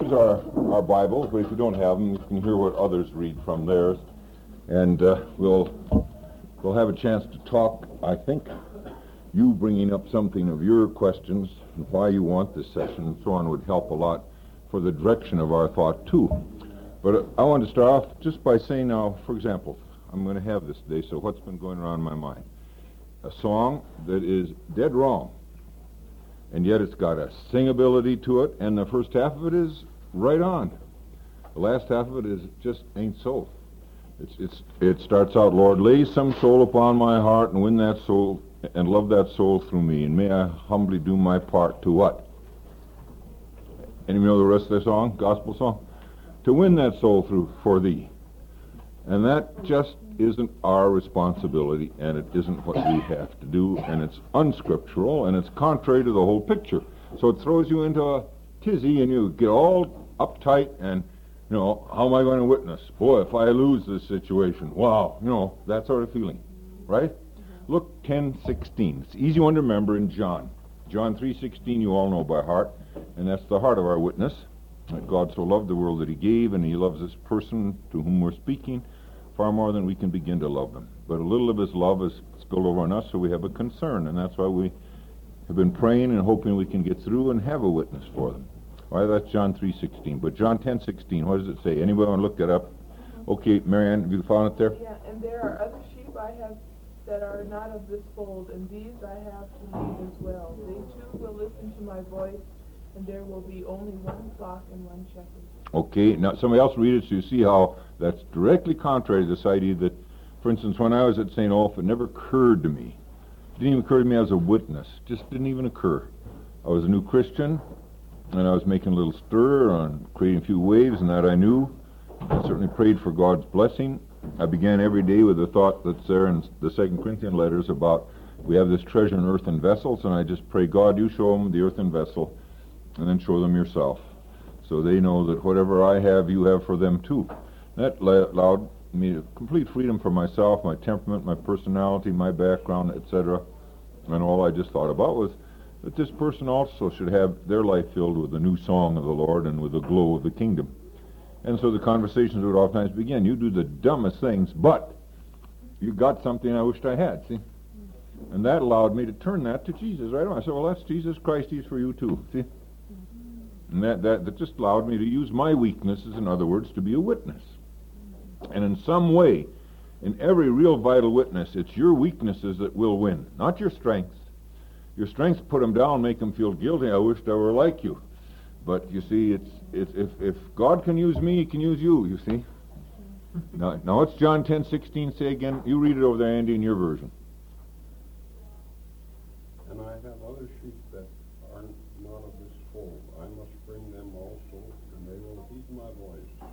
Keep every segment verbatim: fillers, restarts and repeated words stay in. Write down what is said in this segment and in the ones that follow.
Here's our, our Bibles, but if you don't have them, you can hear what others read from theirs. And uh, we'll we'll have a chance to talk, I think, you bringing up something of your questions and why you want this session and so on would help a lot for the direction of our thought, too. But uh, I want to start off just by saying now, for example, I'm going to have this today, so what's been going around in my mind? A song that is dead wrong, and yet it's got a singability to it, and the first half of it is right on. The last half of it is just ain't so. It's it's it starts out, Lord, lay some soul upon my heart and win that soul and love that soul through me, and may I humbly do my part to what? Anybody know the rest of the song, gospel song? To win that soul through for thee. And that just isn't our responsibility, and it isn't what we have to do, and it's unscriptural, and it's contrary to the whole picture. So it throws you into a tizzy, and you get all uptight, and, you know, how am I going to witness? Boy, if I lose this situation, wow, you know, that sort of feeling, right? Look, ten sixteen. It's an easy one to remember in John. John three sixteen you all know by heart, and that's the heart of our witness. That God so loved the world that he gave, and he loves this person to whom we're speaking far more than we can begin to love them. But a little of his love is spilled over on us, so we have a concern, and that's why we have been praying and hoping we can get through and have a witness for them. Why, that's John three sixteen. But John ten sixteen, what does it say? Anybody want to look that up? Okay, Marianne, have you found it there? Yeah, and there are other sheep I have that are not of this fold, and these I have to lead as well. They too will listen to my voice, and there will be only one flock and one shepherd. Okay, now somebody else read it so you see how that's directly contrary to this idea that, for instance, when I was at Saint Olaf, it never occurred to me. It didn't even occur to me as a witness. Just didn't even occur. I was a new Christian, and I was making a little stir on creating a few waves, and that I knew. I certainly prayed for God's blessing. I began every day with the thought that's there in the Second Corinthians letters about we have this treasure in earthen vessels, and I just pray, God, you show them the earthen vessel, and then show them yourself, so they know that whatever I have, you have for them too. That allowed me complete freedom for myself, my temperament, my personality, my background, et cetera. And all I just thought about was that this person also should have their life filled with the new song of the Lord and with the glow of the kingdom. And so the conversations would oftentimes begin, you do the dumbest things, but you got something I wished I had, see? And that allowed me to turn that to Jesus right on. I said, well, that's Jesus Christ, he's for you too, see? And that, that, that just allowed me to use my weaknesses, in other words, to be a witness. And in some way, in every real vital witness, it's your weaknesses that will win, not your strengths. Your strengths put them down, make them feel guilty. I wished I were like you. But you see, it's, it's if, if God can use me, he can use you, you see. Now, now it's John ten sixteen. Say again. You read it over there, Andy, in your version. And I have other sheep that are not of this fold. I must bring them also, and they will heed my voice.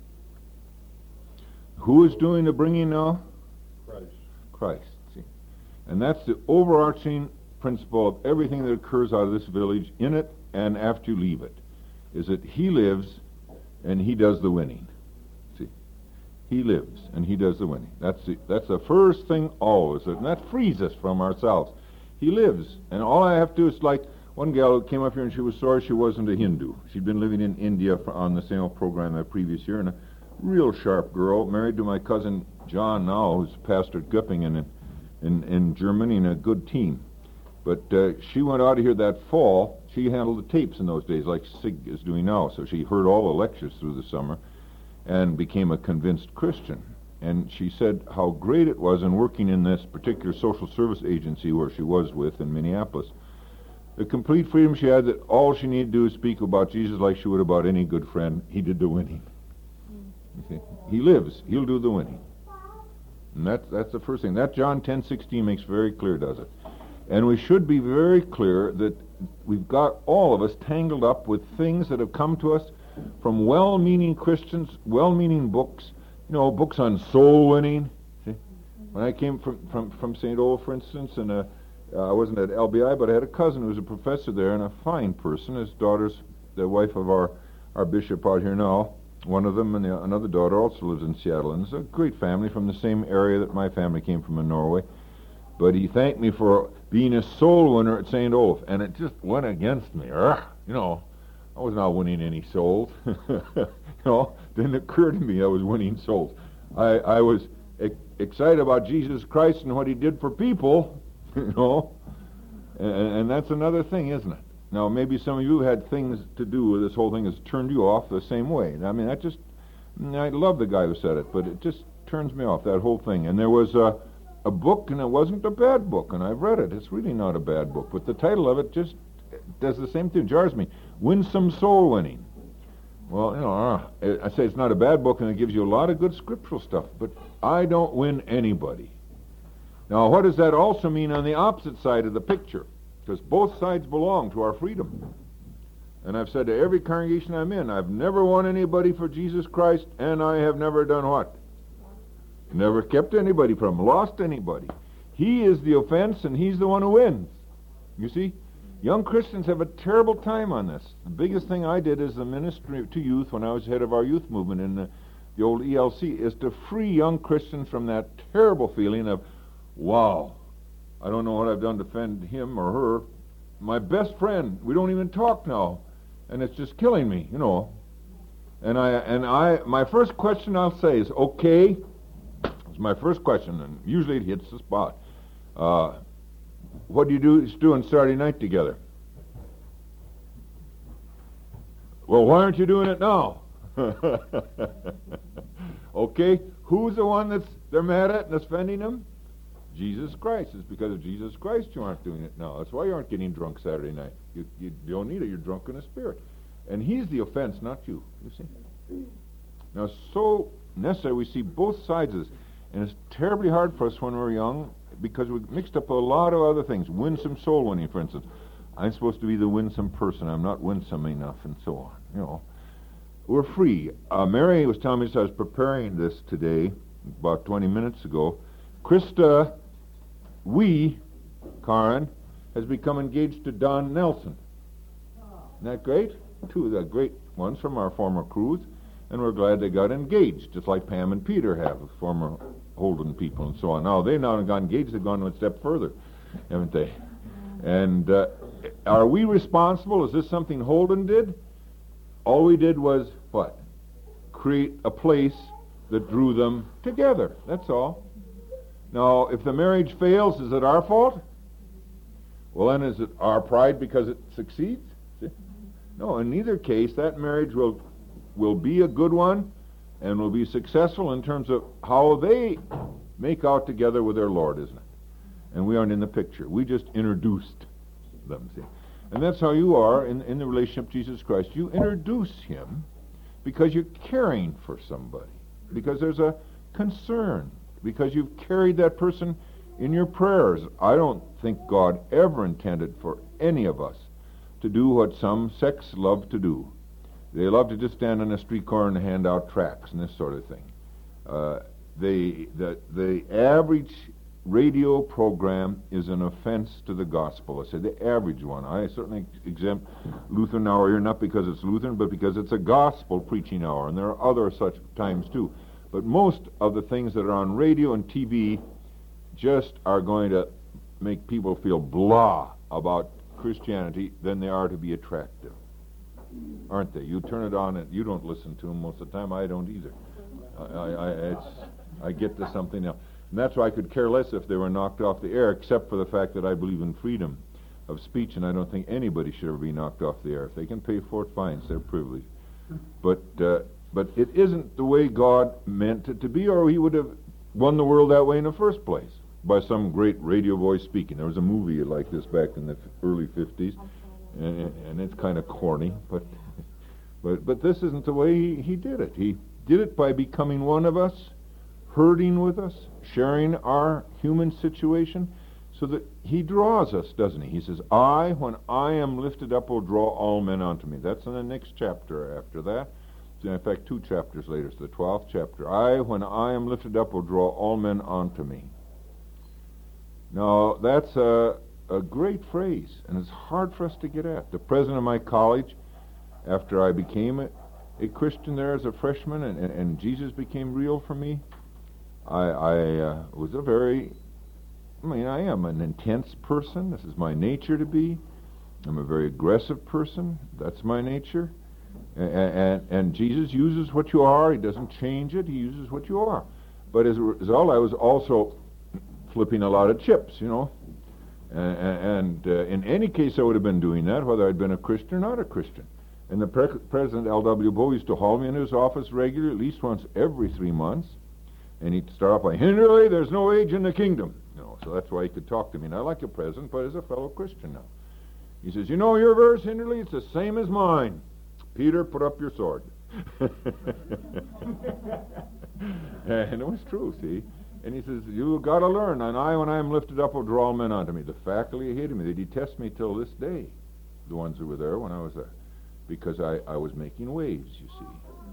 Who is doing the bringing now? Christ. Christ, see. And that's the overarching principle of everything that occurs out of this village, in it and after you leave it, is that he lives and he does the winning. See? He lives and he does the winning. That's the, that's the first thing always, and that frees us from ourselves. He lives, and all I have to do is like one gal who came up here and she was sorry she wasn't a Hindu. She'd been living in India for, on the same program the previous year, and a real sharp girl, married to my cousin John now, who's pastor at Göppingen in, in, in Germany, and a good team. But uh, she went out of here that fall. She handled the tapes in those days, like Sig is doing now. So she heard all the lectures through the summer and became a convinced Christian. And she said how great it was in working in this particular social service agency where she was with in Minneapolis. The complete freedom she had, that all she needed to do is speak about Jesus like she would about any good friend. He did the winning. You see? He lives. He'll do the winning. And that's, that's the first thing. That John ten sixteen makes very clear, does it? And we should be very clear that we've got all of us tangled up with things that have come to us from well-meaning Christians, well-meaning books, you know, books on soul winning. See? When I came from, from, from Saint Olaf, for instance, and uh, uh, I wasn't at L B I, but I had a cousin who was a professor there and a fine person. His daughter's the wife of our, our bishop out here now. One of them and the, another daughter also lives in Seattle. And it's a great family from the same area that my family came from in Norway. But he thanked me for being a soul winner at Saint Olaf, and it just went against me. Urgh, you know, I was not winning any souls. You know, didn't occur to me I was winning souls. I, I was e- excited about Jesus Christ and what he did for people, you know, and, and that's another thing, isn't it? Now, maybe some of you had things to do with this whole thing that's turned you off the same way. I mean, I just, I love the guy who said it, but it just turns me off, that whole thing. And there was a, a book, and it wasn't a bad book, and I've read it. It's really not a bad book, but the title of it just does the same thing, jars me. Winsome Soul Winning. Well, you know, I say it's not a bad book, and it gives you a lot of good scriptural stuff, but I don't win anybody. Now, what does that also mean on the opposite side of the picture? Because both sides belong to our freedom. And I've said to every congregation I'm in, I've never won anybody for Jesus Christ, and I have never done what? Never kept anybody from, lost anybody. He is the offense, and he's the one who wins. You see? Young Christians have a terrible time on this. The biggest thing I did as the ministry to youth when I was head of our youth movement in the, the old E L C is to free young Christians from that terrible feeling of, wow, I don't know what I've done to offend him or her. My best friend, we don't even talk now, and it's just killing me, you know. And I, and I, my first question I'll say is, okay, it's my first question, and usually it hits the spot. Uh, what do you do do on Saturday night together? Well, why aren't you doing it now? Okay, who's the one that's they're mad at and that's offending them? Jesus Christ. It's because of Jesus Christ you aren't doing it now. That's why you aren't getting drunk Saturday night. You, you, you don't need it. You're drunk in the Spirit. And he's the offense, not you. You see? Now, it's so necessary we see both sides of this. And it's terribly hard for us when we're young because we mixed up a lot of other things. Winsome soul winning, for instance. I'm supposed to be the winsome person. I'm not winsome enough, and so on. You know, we're free. Uh, Mary was telling me as I was preparing this today, about twenty minutes ago, Krista Wee, Karen, has become engaged to Don Nelson. Isn't that great? Two of the great ones from our former cruise, and we're glad they got engaged, just like Pam and Peter have, former Holden people and so on. Now, they've not got engaged, they've gone one step further, haven't they? And uh, are we responsible? Is this something Holden did? All we did was, what? Create a place that drew them together. That's all. Now, if the marriage fails, is it our fault? Well, then is it our pride because it succeeds? See? No, in neither case, that marriage will will be a good one and will be successful in terms of how they make out together with their Lord, isn't it? And we aren't in the picture. We just introduced them, see? And that's how you are in, in the relationship to Jesus Christ. You introduce him because you're caring for somebody, because there's a concern, because you've carried that person in your prayers. I don't think God ever intended for any of us to do what some sects love to do. They love to just stand on a street corner and hand out tracts and this sort of thing. Uh, they, the, the average radio program is an offense to the gospel. I say the average one. I certainly exempt Lutheran hour here, not because it's Lutheran, but because it's a gospel preaching hour, and there are other such times too. But most of the things that are on radio and T V just are going to make people feel blah about Christianity than they are to be attractive. Aren't they? You turn it on and you don't listen to them most of the time. I don't either. I, I, I, it's, I get to something else. And that's why I could care less if they were knocked off the air, except for the fact that I believe in freedom of speech, and I don't think anybody should ever be knocked off the air. If they can pay for it, fine, it's their privilege. But uh, but it isn't the way God meant it to be, or he would have won the world that way in the first place, by some great radio voice speaking. There was a movie like this back in the early fifties, and, and it's kind of corny, but but but this isn't the way he, he did it. He did it by becoming one of us, hurting with us, sharing our human situation, so that he draws us, doesn't he? He says, I, when I am lifted up, will draw all men unto me. That's in the next chapter after that. In fact, two chapters later, it's the twelfth chapter. I, when I am lifted up, will draw all men unto me. Now, that's a, a great phrase, and it's hard for us to get at. The president of my college, after I became a, a Christian there as a freshman, and, and, and Jesus became real for me, I, I uh, was a very, I mean, I am an intense person. This is my nature to be. I'm a very aggressive person. That's my nature. And, and, and Jesus uses what you are. He doesn't change it. He uses what you are. But as a result, I was also flipping a lot of chips, you know. And, and uh, in any case, I would have been doing that, whether I'd been a Christian or not a Christian. And the pre- President L W Bow used to haul me into his office regularly, at least once every three months. And he'd start off by, Hinderly, there's no age in the kingdom. You know, so that's why he could talk to me, not like a president, but as a fellow Christian now. He says, you know your verse, Hinderly? It's the same as mine. Peter, put up your sword. And it was true, see? And he says, you've got to learn. And I, when I am lifted up, will draw men unto me. The faculty hated me. They detest me till this day, the ones who were there when I was there, because I, I was making waves, you see.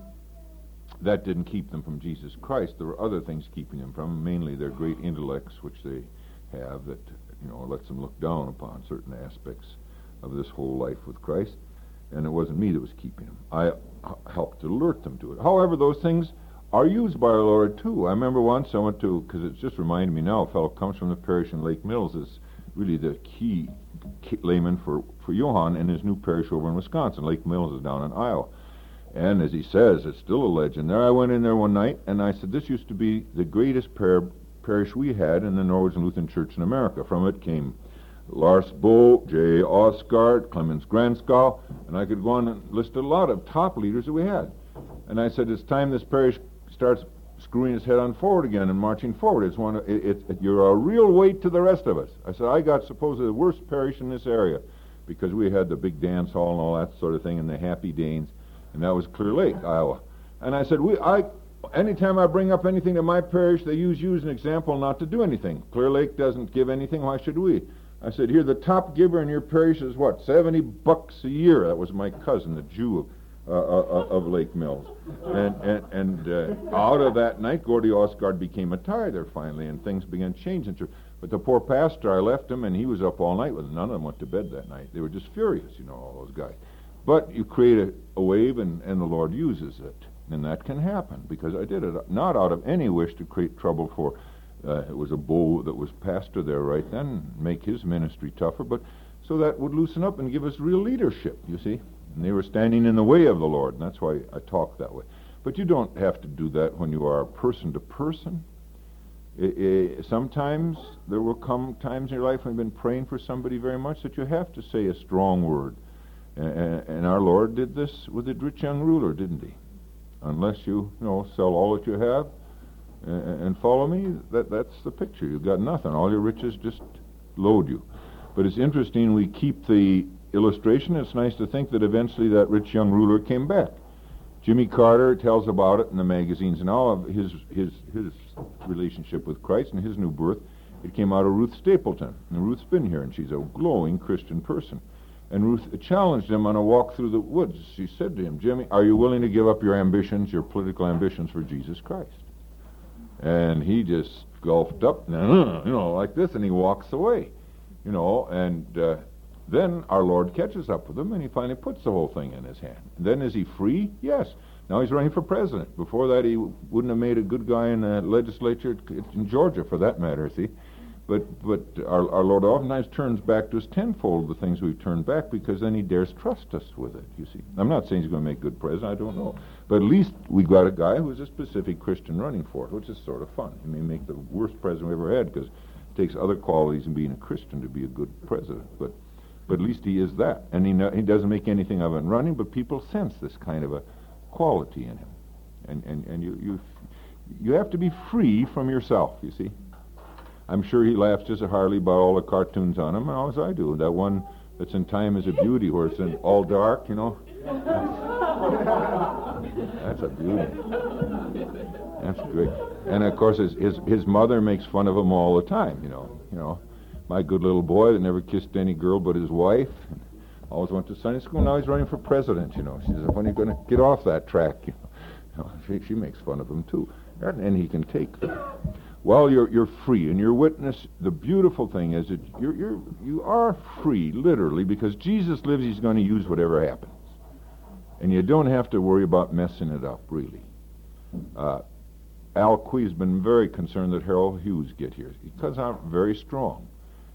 That didn't keep them from Jesus Christ. There were other things keeping them from, mainly their great intellects, which they have, that, you know, lets them look down upon certain aspects of this whole life with Christ. And it wasn't me that was keeping them. I h- helped to alert them to it. However, those things are used by our Lord, too. I remember once I went to, because it just reminded me now, a fellow comes from the parish in Lake Mills, is really the key, key layman for, for Johann and his new parish over in Wisconsin. Lake Mills is down in Iowa. And as he says, it's still a legend there. I went in there one night, and I said, this used to be the greatest par- parish we had in the Norwegian Lutheran Church in America. From it came Lars Bo, J. Osgard, Clemens Granskau, and I could go on and list a lot of top leaders that we had. And I said, it's time this parish starts screwing its head on forward again and marching forward. It's one. Of, it, it, it, you're a real weight to the rest of us. I said, I got supposedly the worst parish in this area, because we had the big dance hall and all that sort of thing, and the Happy Danes, and that was Clear Lake, Iowa. And I said, we, I, anytime I bring up anything to my parish, they use you as an example not to do anything. Clear Lake doesn't give anything. Why should we? I said, here, the top giver in your parish is what, seventy bucks a year. That was my cousin, the Jew uh, uh, of Lake Mills. And and, and uh, out of that night, Gordy Osgard became a tither finally, and things began changing. But the poor pastor, I left him, and he was up all night with them. None of them went to bed that night. They were just furious, you know, all those guys. But you create a, a wave, and, and the Lord uses it. And that can happen, because I did it not out of any wish to create trouble for Uh, it was a bull that was pastor there right then, make his ministry tougher, but so that would loosen up and give us real leadership, you see. And they were standing in the way of the Lord, and that's why I talk that way. But you don't have to do that when you are person to person. I, I, sometimes there will come times in your life when you've been praying for somebody very much that you have to say a strong word. And, and our Lord did this with the rich young ruler, didn't he? Unless you, you know, sell all that you have and follow me, that that's the picture. You've got nothing. All your riches just load you. But it's interesting, we keep the illustration. It's nice to think that eventually that rich young ruler came back. Jimmy Carter tells about it in the magazines and all of his his his relationship with Christ and his new birth. It came out of Ruth Stapleton. And Ruth's been here, and she's a glowing Christian person. And Ruth challenged him on a walk through the woods. She said to him, Jimmy, are you willing to give up your ambitions, your political ambitions, for Jesus Christ? And he just gulped up, you know, like this, and he walks away, you know, and uh, then our Lord catches up with him, and he finally puts the whole thing in his hand. And then is he free? Yes. Now he's running for president. Before that, he wouldn't have made a good guy in the legislature in Georgia, for that matter, see. But but our, our Lord oftentimes turns back to us tenfold the things we've turned back, because then he dares trust us with it, you see. I'm not saying he's going to make a good president, I don't know. But at least we got a guy who's a specific Christian running for it, which is sort of fun. He may make the worst president we ever had, because it takes other qualities in being a Christian to be a good president. But but at least he is that. And he, no, he doesn't make anything of it in running, but people sense this kind of a quality in him. And, and, and you, you, you have to be free from yourself, you see. I'm sure he laughs just as hardly about all the cartoons on him, as I do. That one that's in Time is a Beauty, where it's in all dark, you know. That's a beauty. That's great. And of course, his, his his mother makes fun of him all the time, you know. You know, my good little boy that never kissed any girl but his wife, and always went to Sunday school. Now he's running for president, you know. She says, when are you going to get off that track? You know, you know she, she makes fun of him too, and he can take that. Well, you're you're free, and your witness. The beautiful thing is that you're you're you are free, literally, because Jesus lives. He's going to use whatever happens, and you don't have to worry about messing it up, really. Uh, Al Quee has been very concerned that Harold Hughes get here, because I'm very strong,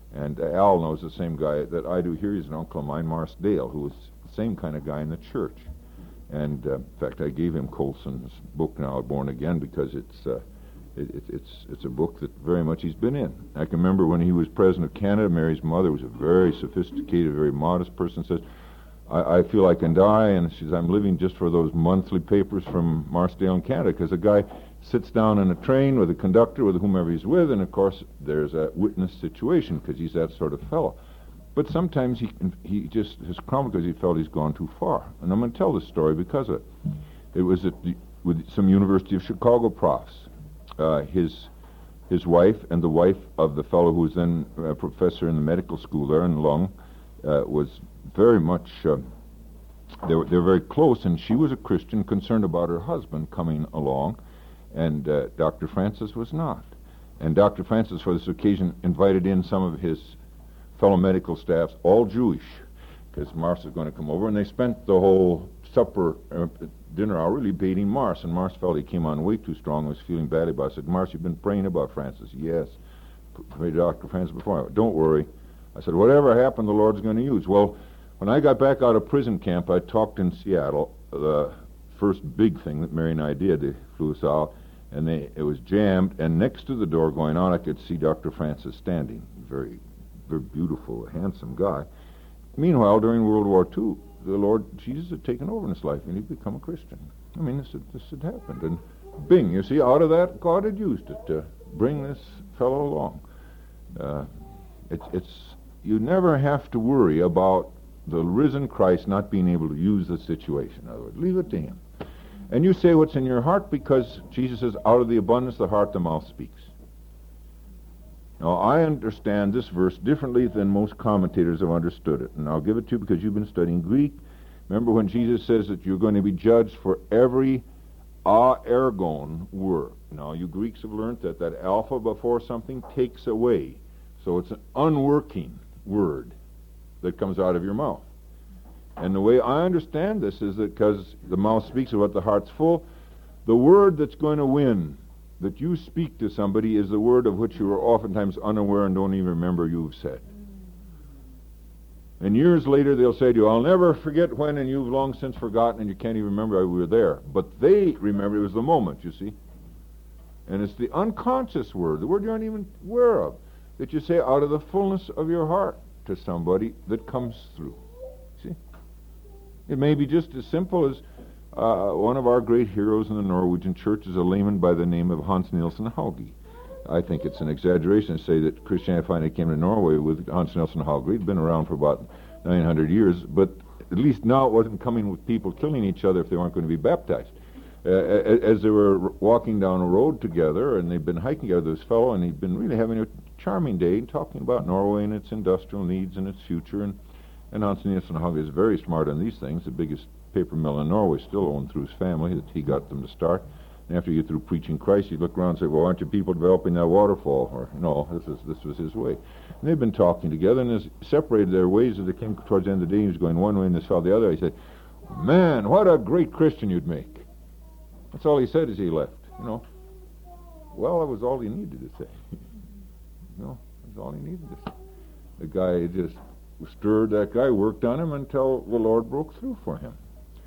And uh, Al knows the same guy that I do here. He's an uncle of mine, Morris Dale, who was the same kind of guy in the church. And uh, in fact, I gave him Colson's book now, Born Again, because it's uh, it, it, it's it's a book that very much he's been in. I can remember when he was president of Canada, Mary's mother was a very sophisticated, very modest person, says, I, I feel I can die, and she says, I'm living just for those monthly papers from Marsdale in Canada, because a guy sits down in a train with a conductor, with whomever he's with, and of course there's a witness situation, because he's that sort of fellow. But sometimes he he just has crumbled because he felt he's gone too far. And I'm going to tell this story because of it. It was at the, with some University of Chicago profs. Uh, his his wife and the wife of the fellow who was then a professor in the medical school there in Lung uh, was very much, uh, they were, they were very close, and she was a Christian concerned about her husband coming along, and uh, Doctor Francis was not. And Doctor Francis, for this occasion, invited in some of his fellow medical staffs, all Jewish, because Mars was going to come over, and they spent the whole supper, uh, dinner hour really baiting Mars, and Mars felt he came on way too strong, was feeling badly about it. I said, Mars, you've been praying about Francis? Yes. Prayed to Doctor Francis before. Don't worry. I said, whatever happened, the Lord's going to use. Well, when I got back out of prison camp, I talked in Seattle, the first big thing that Mary and I did. They flew us out, and they, it was jammed, and next to the door going on, I could see Doctor Francis standing, very very beautiful, handsome guy. Meanwhile, during World War Two, the Lord Jesus had taken over in his life, and he'd become a Christian. I mean, this had, this had happened, and bing, you see, out of that, God had used it to bring this fellow along. Uh, it's, it's, you never have to worry about the risen Christ not being able to use the situation. In other words, leave it to him. And you say what's in your heart, because Jesus says, out of the abundance of the heart, the mouth speaks. Now, I understand this verse differently than most commentators have understood it, and I'll give it to you because you've been studying Greek. Remember when Jesus says that you're going to be judged for every a ergon word. Now, you Greeks have learned that that alpha before something takes away, so it's an unworking word that comes out of your mouth. And the way I understand this is that because the mouth speaks of what the heart's full, the word that's going to win that you speak to somebody is the word of which you are oftentimes unaware and don't even remember you've said. And years later they'll say to you, I'll never forget when, and you've long since forgotten and you can't even remember we were there. But they remember it was the moment, you see. And it's the unconscious word, the word you aren't even aware of, that you say out of the fullness of your heart to somebody that comes through. See? It may be just as simple as Uh, one of our great heroes in the Norwegian church is a layman by the name of Hans Nielsen Hauge. I think it's an exaggeration to say that Christianity finally came to Norway with Hans Nielsen Hauge. He'd been around for about nine hundred years, but at least now it wasn't coming with people killing each other if they weren't going to be baptized. Uh, as they were walking down a road together, and they'd been hiking together, this fellow, and he'd been really having a charming day and talking about Norway and its industrial needs and its future. And, and Hans Nielsen Hauge is very smart on these things, the biggest paper mill in Norway, still owned through his family, that he got them to start. And after you get through preaching Christ, you look around and say, well, aren't you people developing that waterfall? Or, no, this is this was his way. And they've been talking together, and they separated their ways as they came towards the end of the day. He was going one way, and this fellow the other. He said, man, what a great Christian you'd make. That's all he said as he left, you know. Well, that was all he needed to say. No, that's all he needed to say. The guy just stirred that guy, worked on him until the Lord broke through for him.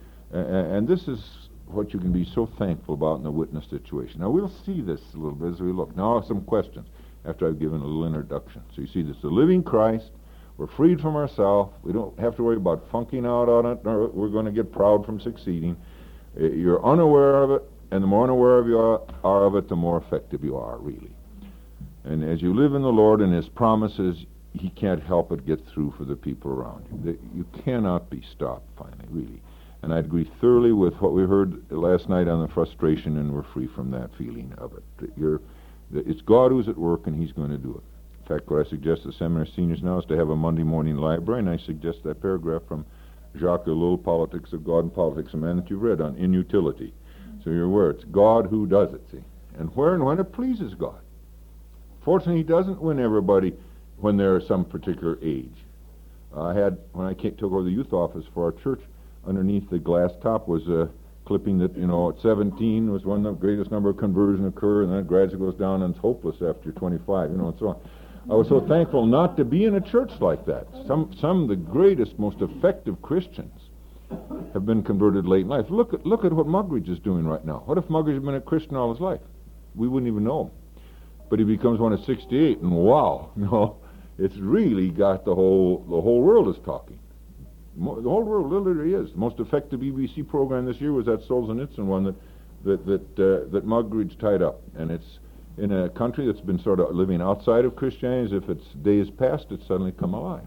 And this is what you can be so thankful about in the witness situation. Now, we'll see this a little bit as we look. Now, some questions after I've given a little introduction. So you see this, the living Christ, we're freed from ourselves. We don't have to worry about funking out on it, nor we're going to get proud from succeeding. You're unaware of it, and the more unaware of you are, are of it, the more effective you are, really. And as you live in the Lord and His promises, He can't help but get through for the people around you. You cannot be stopped, finally, really. And I agree thoroughly with what we heard last night on the frustration, and we're free from that feeling of it. You're, it's God who's at work, and He's going to do it. In fact, what I suggest to seminary seniors now is to have a Monday morning library, and I suggest that paragraph from Jacques Ellul, Politics of God and Politics of Man, that you've read on inutility. So you're aware it's God who does it, see? And where and when it pleases God. Fortunately, He doesn't win everybody when they're some particular age. I had, when I came, took over the youth office for our church, underneath the glass top was a clipping that, you know, at seventeen was when the greatest number of conversions occur, and then it gradually goes down and it's hopeless after twenty-five, you know, and so on. I was so thankful not to be in a church like that. Some some of the greatest, most effective Christians have been converted late in life. Look at look at what Muggeridge is doing right now. What if Muggeridge had been a Christian all his life? We wouldn't even know him. But he becomes one at sixty-eight, and wow, you know, it's really got the whole the whole world is talking. Mo- the whole world literally is. The most effective B B C program this year was that Solzhenitsyn one that that that uh, that Muggeridge tied up, and it's in a country that's been sort of living outside of Christianity. As if its days past, it's suddenly come alive.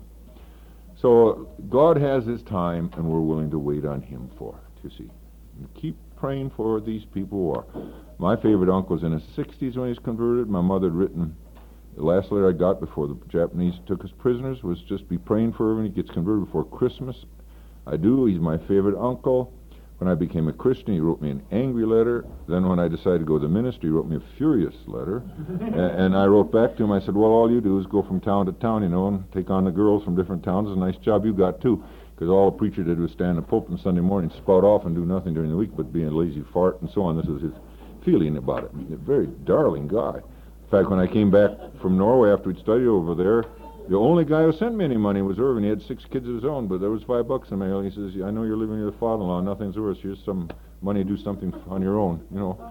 So God has His time, and we're willing to wait on Him for it, you see. And keep praying for these people who are. My favorite uncle was in his sixties when he was converted. My mother had written, the last letter I got before the Japanese took us prisoners was just be praying for him when he gets converted before Christmas. I do. He's my favorite uncle. When I became a Christian, he wrote me an angry letter. Then when I decided to go to the ministry, he wrote me a furious letter. and, and I wrote back to him, I said, well, all you do is go from town to town, you know, and take on the girls from different towns. It's a nice job you got, too. Because all the preacher did was stand in the pulpit on Sunday morning, spout off and do nothing during the week but be a lazy fart and so on. This was his feeling about it. A very darling guy. In fact, when I came back from Norway after we'd studied over there, the only guy who sent me any money was Irvin. He had six kids of his own, but there was five bucks in the mail. He says, I know you're living with your father-in-law. Nothing's worse. Here's some money. Do something on your own, you know.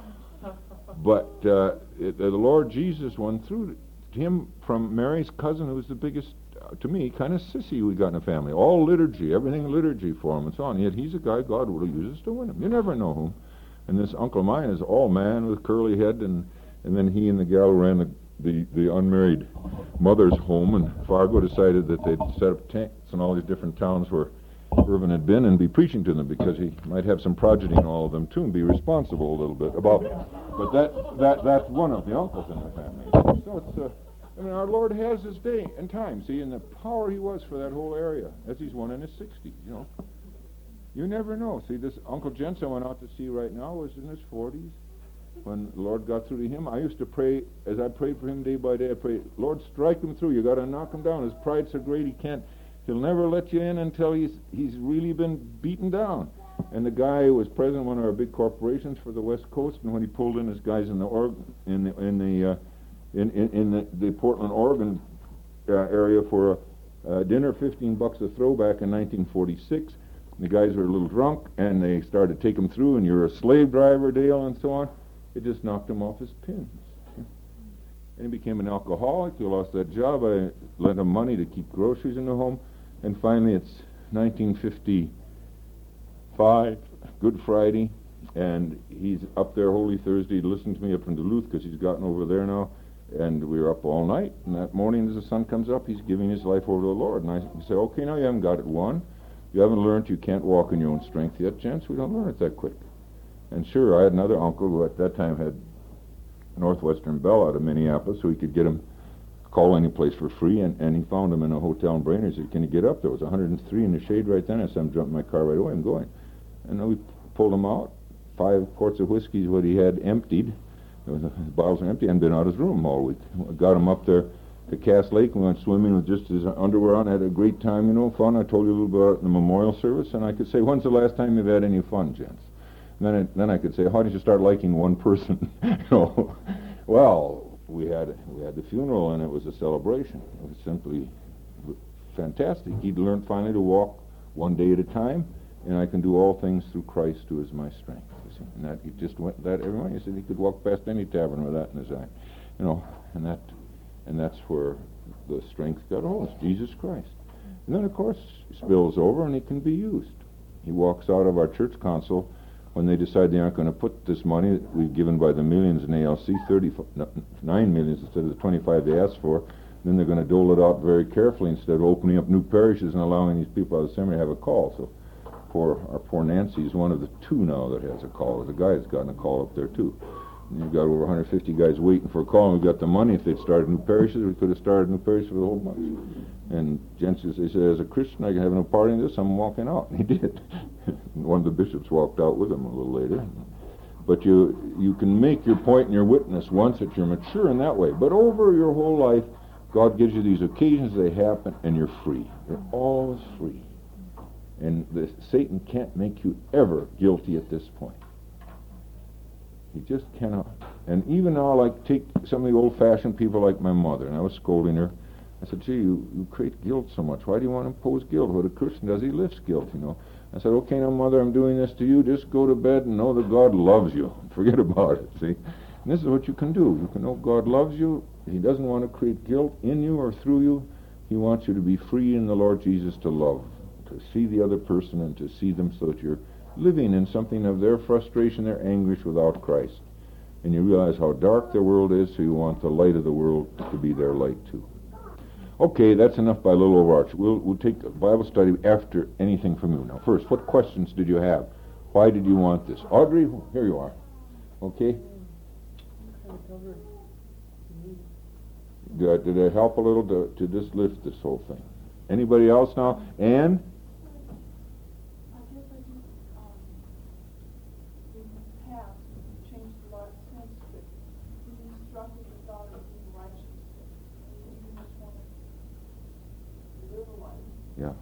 But uh, it, the Lord Jesus won through him from Mary's cousin, who was the biggest, uh, to me, kind of sissy we got in the family. All liturgy, everything liturgy for him and so on. Yet he's a guy God will use to win him. You never know whom. And this uncle of mine is all man with curly head, and, and then he and the gal who ran the The, the unmarried mother's home in Fargo decided that they'd set up tents in all these different towns where Irvin had been and be preaching to them because he might have some progeny in all of them too and be responsible a little bit about them. But that, that that's one of the uncles in the family. So it's, uh, I mean, our Lord has His day and time, see, and the power He was for that whole area, as He's one in His sixties, you know. You never know. See, this Uncle Jensen went out to sea right now was in his forties. When the Lord got through to him, I used to pray, as I prayed for him day by day, I prayed, Lord, strike him through. You got to knock him down. His pride's so great he can't, he'll never let you in until he's he's really been beaten down. And the guy who was president of one of our big corporations for the West Coast, and when he pulled in his guys in the Oregon, in the in the uh, in, in in the, the Portland, Oregon uh, area for a, a dinner, fifteen bucks a throw back in nineteen forty-six. The guys were a little drunk, and they started to take him through, and you're a slave driver, Dale, and so on. It just knocked him off his pins. And he became an alcoholic. He lost that job. I lent him money to keep groceries in the home. And finally, it's nineteen fifty-five, Good Friday, and he's up there Holy Thursday. He listened to me up in Duluth because he's gotten over there now. And we were up all night. And that morning, as the sun comes up, he's giving his life over to the Lord. And I say, okay, now you haven't got it won. You haven't learned you can't walk in your own strength yet, gents. We don't learn it that quick. And sure, I had another uncle who at that time had Northwestern Bell out of Minneapolis, so he could get him call any place for free, and, and he found him in a hotel in Brainerd. He said, can you get up? There was one hundred three in the shade right then. I said, I'm jumping my car right away. I'm going. And then we pulled him out. Five quarts of whiskey is what he had emptied. His bottles were empty and been out of his room all week. Got him up there to Cass Lake. We went swimming with just his underwear on. Had a great time, you know, fun. I told you a little bit about it in the memorial service, and I could say, when's the last time you've had any fun, gents? And then, it, then I could say, how did you start liking one person? you know, well, we had we had the funeral, and it was a celebration. It was simply fantastic. He'd learned finally to walk one day at a time, and I can do all things through Christ who is my strength. You see, and that he just went that every morning. He said he could walk past any tavern with that in his eye, you know, and that and that's where the strength got hold. It's Jesus Christ. And then of course he spills over, and he can be used. He walks out of our church council. When they decide they aren't going to put this money that we've given by the millions in A L C, thirty-nine millions instead of the twenty-five they asked for, then they're going to dole it out very carefully instead of opening up new parishes and allowing these people out of the seminary to have a call. So poor, our poor Nancy is one of the two now that has a call. The guy has gotten a call up there too. And you've got over one hundred fifty guys waiting for a call, and we've got the money. If they'd started new parishes, we could have started new parishes for the whole bunch. And Jensen, they said, as a Christian, I can have no part in this, I'm walking out. And he did. One of the bishops walked out with him a little later. But you you can make your point and your witness once that you're mature in that way. But over your whole life, God gives you these occasions, they happen, and you're free. You're always free. And the, Satan can't make you ever guilty at this point. He just cannot. And even now, like, take some of the old-fashioned people like my mother, and I was scolding her. I said, gee, you, you create guilt so much. Why do you want to impose guilt? What a Christian does, he lifts guilt, you know. I said, okay, now, Mother, I'm doing this to you. Just go to bed and know that God loves you. Forget about it, see? And this is what you can do. You can know God loves you. He doesn't want to create guilt in you or through you. He wants you to be free in the Lord Jesus to love, to see the other person and to see them so that you're living in something of their frustration, their anguish without Christ. And you realize how dark their world is, so you want the light of the world to be their light too. Okay, that's enough by a little overarch. We'll, we'll take a Bible study after anything from you. Now, first, what questions did you have? Why did you want this? Audrey, here you are. Okay? Did, did it help a little to, to just lift this whole thing? Anybody else now? Anne? I guess I just, um, in the past, changed a lot since, but we struggled with the thought of being righteous. And we just want to live a life. Yeah.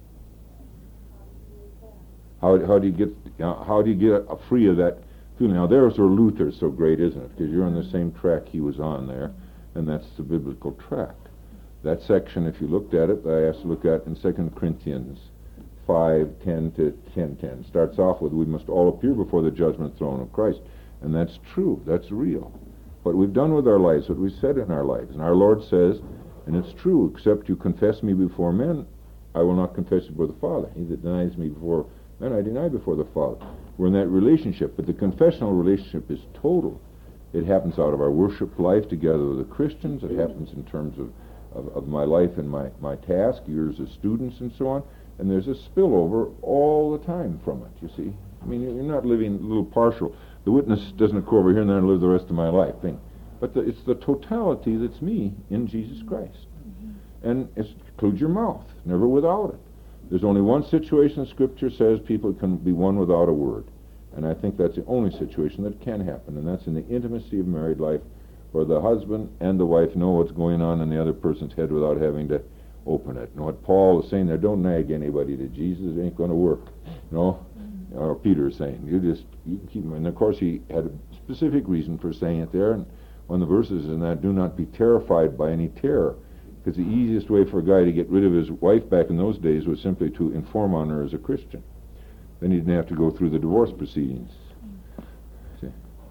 How do you do with that? How, how do you get you know, how do you get uh, free of that feeling? Now, there's where Luther's so great, isn't it? Because you're on the same track he was on there, and that's the biblical track. That section, if you looked at it, I asked to look at in Second Corinthians five, ten to ten ten. Starts off with, we must all appear before the judgment throne of Christ. And that's true. That's real. What we've done with our lives, what we said in our lives. And our Lord says, and it's true, except you confess me before men, I will not confess you before the Father. He that denies me before men, I deny before the Father. We're in that relationship, but the confessional relationship is total. It happens out of our worship life together with the Christians. It happens in terms of, of, of my life and my, my task, years as students and so on. And there's a spillover all the time from it, you see. I mean, you're not living a little partial. The witness doesn't occur over here and then I live the rest of my life thing. But the, it's the totality that's me in Jesus Christ. Mm-hmm. And it includes your mouth, never without it. There's only one situation Scripture says people can be one without a word. And I think that's the only situation that can happen, and that's in the intimacy of married life, where the husband and the wife know what's going on in the other person's head without having to open it. And what Paul is saying there, don't nag anybody to Jesus, it ain't going to work. You know? Mm-hmm. Or Peter is saying, you just you keep him. And of course he had a specific reason for saying it there, and one of the verses in that, do not be terrified by any terror. Because the easiest way for a guy to get rid of his wife back in those days was simply to inform on her as a Christian. Then he didn't have to go through the divorce proceedings. See?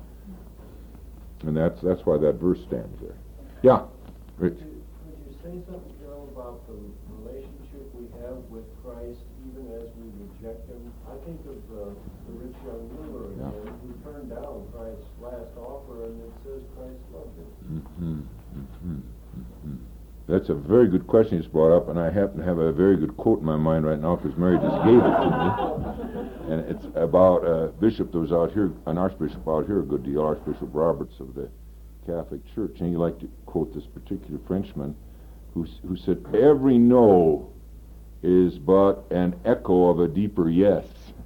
And that's that's why that verse stands there. Yeah, Rich. Could you, could you say something, Joe, about the relationship we have with Christ even as we reject him? I think of uh, the rich young ruler again, yeah. who turned down Christ's last offer, and it says Christ loved him. Mm-hmm. Mm-hmm. Mm-hmm. That's a very good question he's brought up, and I happen to have a very good quote in my mind right now because Mary just gave it to me. And it's about a bishop that was out here, an archbishop out here a good deal, Archbishop Roberts of the Catholic Church. And he liked to quote this particular Frenchman who, who said, every no is but an echo of a deeper yes.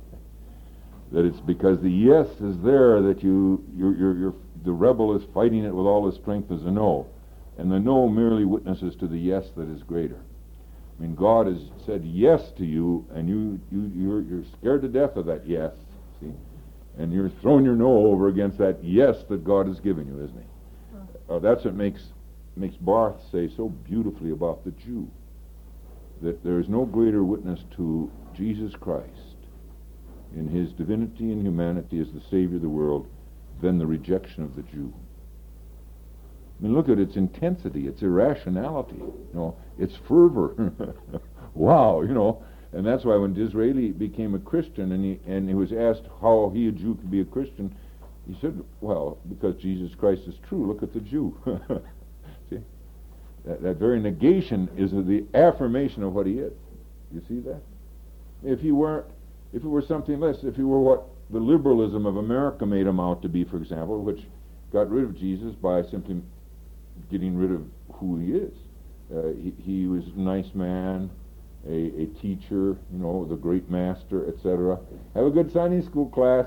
That it's because the yes is there that you, you're, you're, you're, the rebel is fighting it with all his strength as a no. And the no merely witnesses to the yes that is greater. I mean, God has said yes to you, and you, you, you're, you're scared to death of that yes, see? And you're throwing your no over against that yes that God has given you, isn't he? Huh. Uh, that's what makes, makes Barth say so beautifully about the Jew, that there is no greater witness to Jesus Christ in his divinity and humanity as the Savior of the world than the rejection of the Jew. I mean, look at its intensity, its irrationality, you know, its fervor. Wow, you know, and that's why when Disraeli became a Christian and he and he was asked how he, a Jew, could be a Christian, he said, well, because Jesus Christ is true. Look at the Jew. See, that, that very negation is the affirmation of what he is. You see that? If he weren't, if it were something less, if he were what the liberalism of America made him out to be, for example, which got rid of Jesus by simply getting rid of who he is. Uh, he, he was a nice man, a, a teacher, you know, the great master, et cetera. Have a good Sunday school class.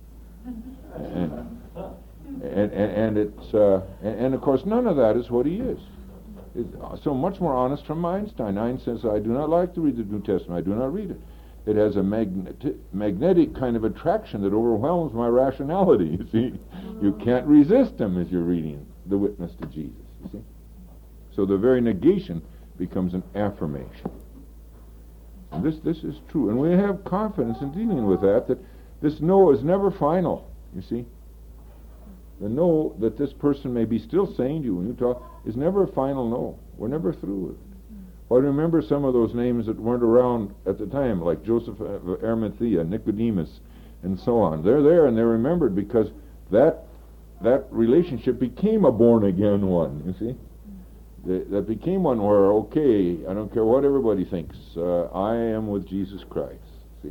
and, and, and, and it's uh, and, and of course none of that is what he is. It's so much more honest from Einstein. Einstein says, I do not like to read the New Testament. I do not read it. it has a magnetic, magnetic kind of attraction that overwhelms my rationality, you see. You can't resist him as you're reading the witness to Jesus, you see. So the very negation becomes an affirmation. And this, this is true. And we have confidence in dealing with that, that this no is never final, you see. The no that this person may be still saying to you when you talk is never a final no. We're never through with it. Well, remember some of those names that weren't around at the time, like Joseph of Arimathea, Nicodemus, and so on. They're there and they're remembered because that that relationship became a born-again one, you see. That, that became one where, okay, I don't care what everybody thinks, uh, I am with Jesus Christ, see.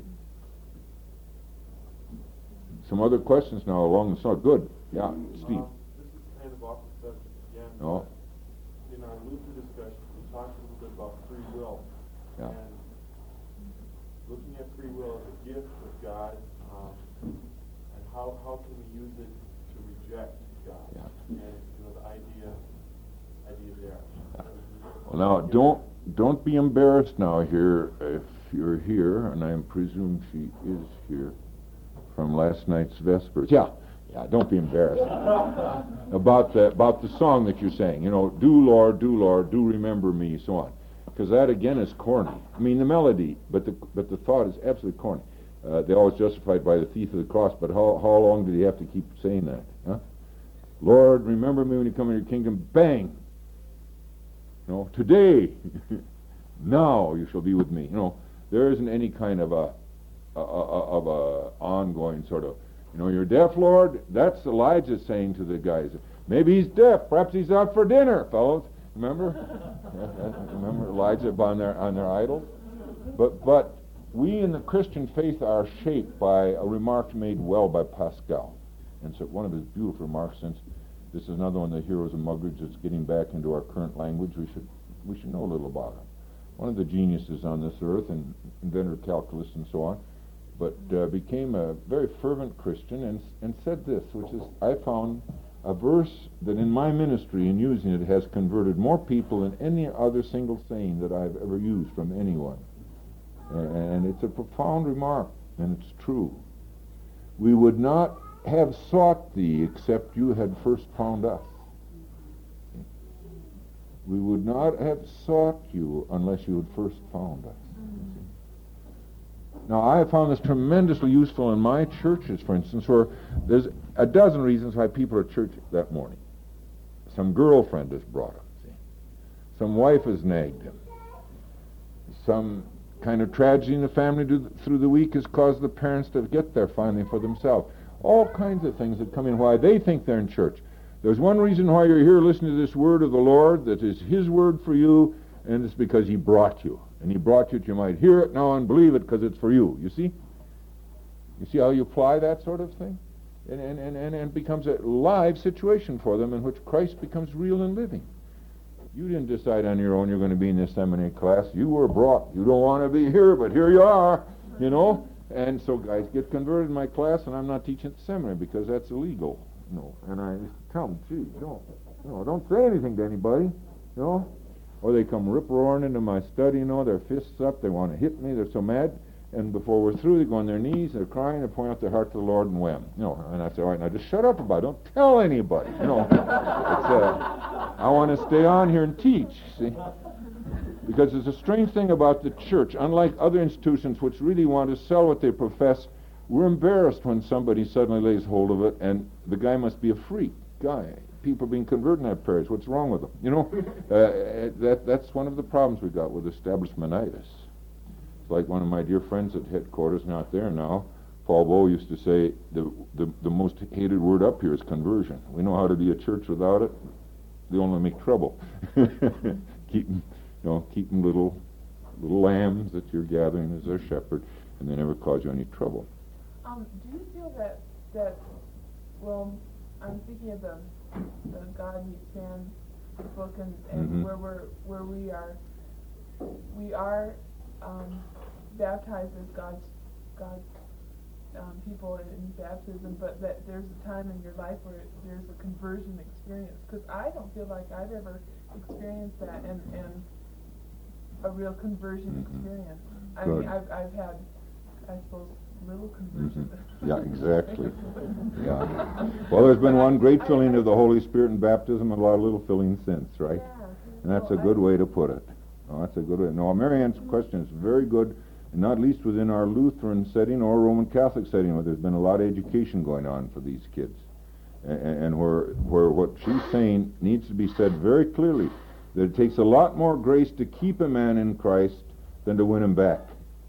Some other questions now along the side. Good. Yeah, Steve. Uh, this is kind of off the subject again. No. In our Luther discussion, we talked a little bit about free will. Yeah. And looking at free will as a gift of God, um, and how, how can we use it to reject God? Yeah. And, you know, the idea, idea there. Well, now, don't don't be embarrassed now here if you're here, and I presume she is here from last night's Vespers. Yeah. Yeah, don't be embarrassed about the about the song that you're saying. You know, do Lord, do Lord, do remember me, so on. Because that again is corny. I mean, the melody, but the but the thought is absolutely corny. Uh, they always justified by the thief of the cross. But how how long did he have to keep saying that? Huh? Lord, remember me when you come in your kingdom. Bang. You know, today, now you shall be with me. You know, there isn't any kind of a, a, a of a ongoing sort of. You know, you're deaf, Lord? That's Elijah saying to the guys. Maybe he's deaf. Perhaps he's out for dinner, fellows. Remember? Remember Elijah on their on their idols? But but we in the Christian faith are shaped by a remark made well by Pascal. And so one of his beautiful remarks, since this is another one of the heroes of Muggeridge that's getting back into our current language, we should we should know a little about him. One of the geniuses on this earth, and inventor of calculus and so on, but uh, became a very fervent Christian and and said this, which is, I found a verse that in my ministry in using it has converted more people than any other single saying that I've ever used from anyone. Uh, and it's a profound remark, and it's true. We would not have sought thee except you had first found us. We would not have sought you unless you had first found us. Now, I have found this tremendously useful in my churches, for instance, where there's a dozen reasons why people are at church that morning. Some girlfriend has brought him, see. Some wife has nagged him. Some kind of tragedy in the family do, through the week has caused the parents to get there finally for themselves. All kinds of things that come in why they think they're in church. There's one reason why you're here listening to this word of the Lord that is His word for you, and it's because He brought you. And He brought you that you might hear it now and believe it because it's for you. You see? You see how you apply that sort of thing? And, and, and, and, and it becomes a live situation for them in which Christ becomes real and living. You didn't decide on your own you're going to be in this seminary class. You were brought. You don't want to be here, but here you are, you know? And so guys get converted in my class, and I'm not teaching at the seminary because that's illegal. You know? And I tell them, gee, don't, you know, don't say anything to anybody, you know? Or they come rip-roaring into my study, you know, their fists up, they want to hit me, they're so mad, and before we're through, they go on their knees, they're crying, they point out their heart to the Lord, and wham. You know, and I say, all right, now just shut up about it, don't tell anybody, you know. It's, uh, I want to stay on here and teach, see. Because there's a strange thing about the church, unlike other institutions which really want to sell what they profess, we're embarrassed when somebody suddenly lays hold of it, and the guy must be a freak guy. People being converted in that parish. What's wrong with them? You know, uh, that that's one of the problems we got with establishmentitis. It's like one of my dear friends at headquarters, not there now, Paul Bowe used to say, the, the the most hated word up here is conversion. We know how to be a church without it. They only make trouble. keep them, you know, keep them little little lambs that you're gathering as their shepherd, and they never cause you any trouble. Um, do you feel that that well, I'm thinking of the the God Meets Man book, and, and Mhm. where we're where we are we are um, baptized as God's God's um, people in, in baptism, but that there's a time in your life where there's a conversion experience. Because I don't feel like I've ever experienced that, and, and a real conversion Mhm. experience. I Good. mean, I've I've had I suppose, little conversion. Mm-hmm. Yeah, exactly. Yeah. Well, there's been one great filling of the Holy Spirit in baptism and a lot of little filling since, right? Yeah. And that's a Well, good I- way to put it. Oh, that's a good way. No, Marianne's question is very good, and not least within our Lutheran setting or Roman Catholic setting, where there's been a lot of education going on for these kids. And, and where, where what she's saying needs to be said very clearly, that it takes a lot more grace to keep a man in Christ than to win him back.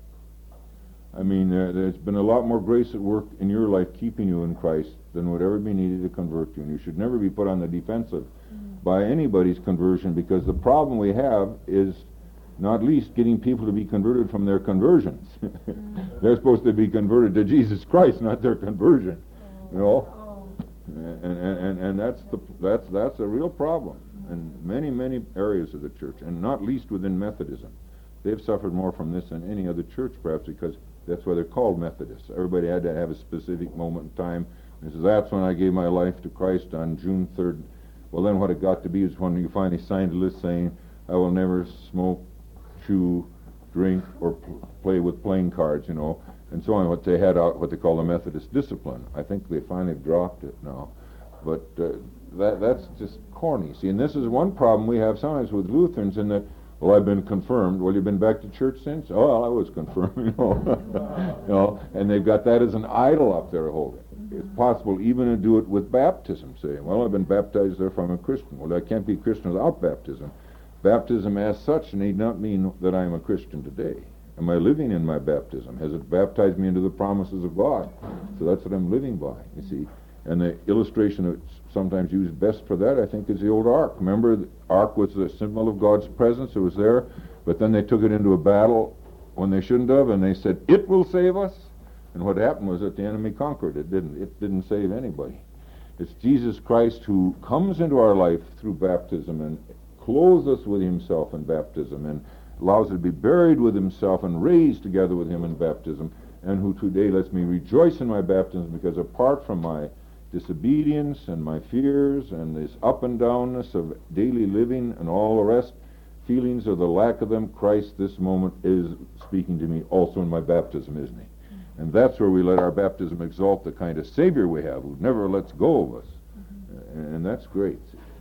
I mean, uh, there's been a lot more grace at work in your life keeping you in Christ than would ever be needed to convert you. And you should never be put on the defensive mm. by anybody's conversion, because the problem we have is not least getting people to be converted from their conversions. Mm. They're supposed to be converted to Jesus Christ, not their conversion. Oh. You know? Oh. And, and, and, and that's, the, that's, that's a real problem in many, many areas of the church, and not least within Methodism. They've suffered more from this than any other church, perhaps, because that's why they're called Methodists. Everybody had to have a specific moment in time. And says, that's when I gave my life to Christ on June third. Well, then what it got to be is when you finally signed a list saying, I will never smoke, chew, drink, or pl- play with playing cards, you know, and so on. What they had out, what they call the Methodist discipline. I think they finally dropped it now. But uh, that that's just corny. See, and this is one problem we have sometimes with Lutherans, in that, well, I've been confirmed. Well, you've been back to church since? Oh, well, I was confirmed, you know. You know, and they've got that as an idol up there holding. It's possible even to do it with baptism, saying, well, I've been baptized, therefore I'm a Christian. Well, I can't be a Christian without baptism. Baptism as such need not mean that I am a Christian today. Am I living in my baptism? Has it baptized me into the promises of God? So that's what I'm living by, you see. And the illustration that's sometimes used best for that, I think, is the old ark. Remember, the ark was the symbol of God's presence. It was there, but then they took it into a battle when they shouldn't have, and they said, it will save us. And what happened was that the enemy conquered it, didn't it? Didn't save anybody. It's Jesus Christ who comes into our life through baptism and clothes us with himself in baptism and allows us to be buried with himself and raised together with him in baptism, and who today lets me rejoice in my baptism, because apart from my disobedience and my fears and this up and downness of daily living and all the rest, feelings of the lack of them, Christ this moment is speaking to me also in my baptism, isn't he? Mm-hmm. And that's where we let our baptism exalt the kind of Savior we have, who never lets go of us. Mm-hmm. And, and that's great.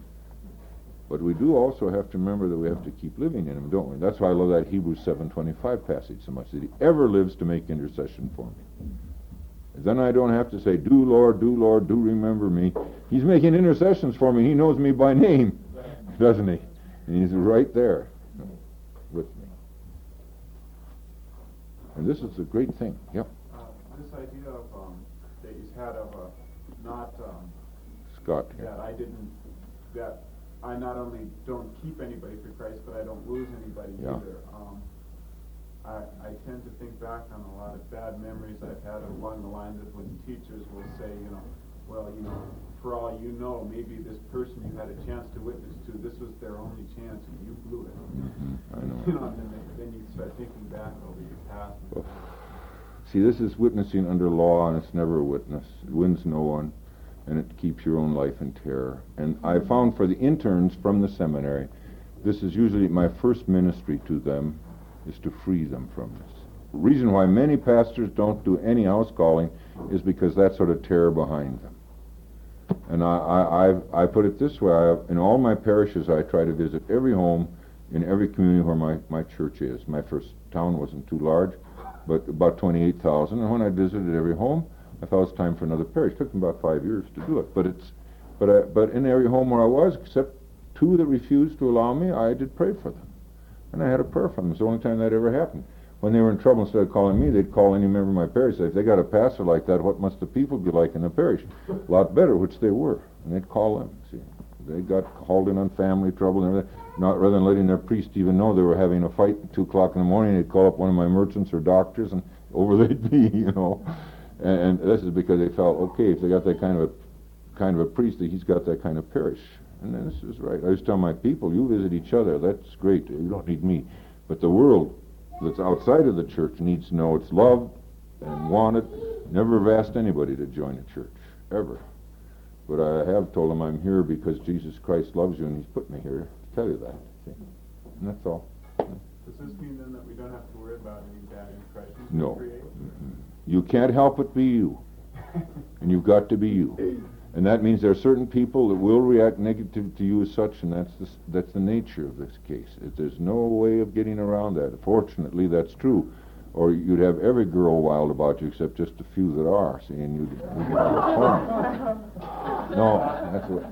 But we do also have to remember that we have to keep living in him, don't we? That's why I love that Hebrews seven twenty-five passage so much, that he ever lives to make intercession for me. Then I don't have to say, do Lord, do Lord, do remember me. He's making intercessions for me. He knows me by name, doesn't he? And he's right there with me. And this is a great thing. Yep. Uh, this idea of um, that he's had of uh, not um, Scott. that I didn't that I not only don't keep anybody for Christ, but I don't lose anybody yeah. either. Um, I, I tend to think back on a lot of bad memories I've had along the lines of when teachers will say, you know, well, you know, for all you know, maybe this person you had a chance to witness to, this was their only chance and you blew it. Mm-hmm. I know. You know, and then, then you start thinking back over your past. Oh. See, this is witnessing under law, and it's never a witness. It wins no one, and it keeps your own life in terror. And I found for the interns from the seminary, this is usually my first ministry to them, is to free them from this. The reason why many pastors don't do any house calling is because that sort of terror behind them. And I, I, I've, I put it this way, I, in all my parishes I try to visit every home in every community where my, my church is. My first town wasn't too large, but about twenty-eight thousand, and when I visited every home, I thought it was time for another parish. It took me about five years to do it, but it's, but I, but in every home where I was, except two that refused to allow me, I did pray for them. And I had a prayer for them. It's the only time that ever happened. When they were in trouble, instead of calling me, they'd call any member of my parish. Say, if they got a pastor like that, what must the people be like in the parish? A lot better, which they were. And they'd call them. See, they got hauled in on family trouble and everything. Not rather than letting their priest even know they were having a fight at two o'clock in the morning, they'd call up one of my merchants or doctors, and over they'd be, you know. And, and this is because they felt, okay, if they got that kind of a kind of a priest, that he's got that kind of parish. And then this is right. I always tell my people, you visit each other. That's great. You don't need me. But the world that's outside of the church needs to know it's loved and wanted. Never have asked anybody to join a church, ever. But I have told them I'm here because Jesus Christ loves you and he's put me here to tell you that. See? And that's all. Does this mean then that we don't have to worry about any bad impressions No. we create? You can't help but be you. And you've got to be you. And that means there are certain people that will react negative to you as such, and that's the, that's the nature of this case. It, there's no way of getting around that. Fortunately, that's true. Or you'd have every girl wild about you except just a few that are, see, and you'd, you'd have a home. No, that's what...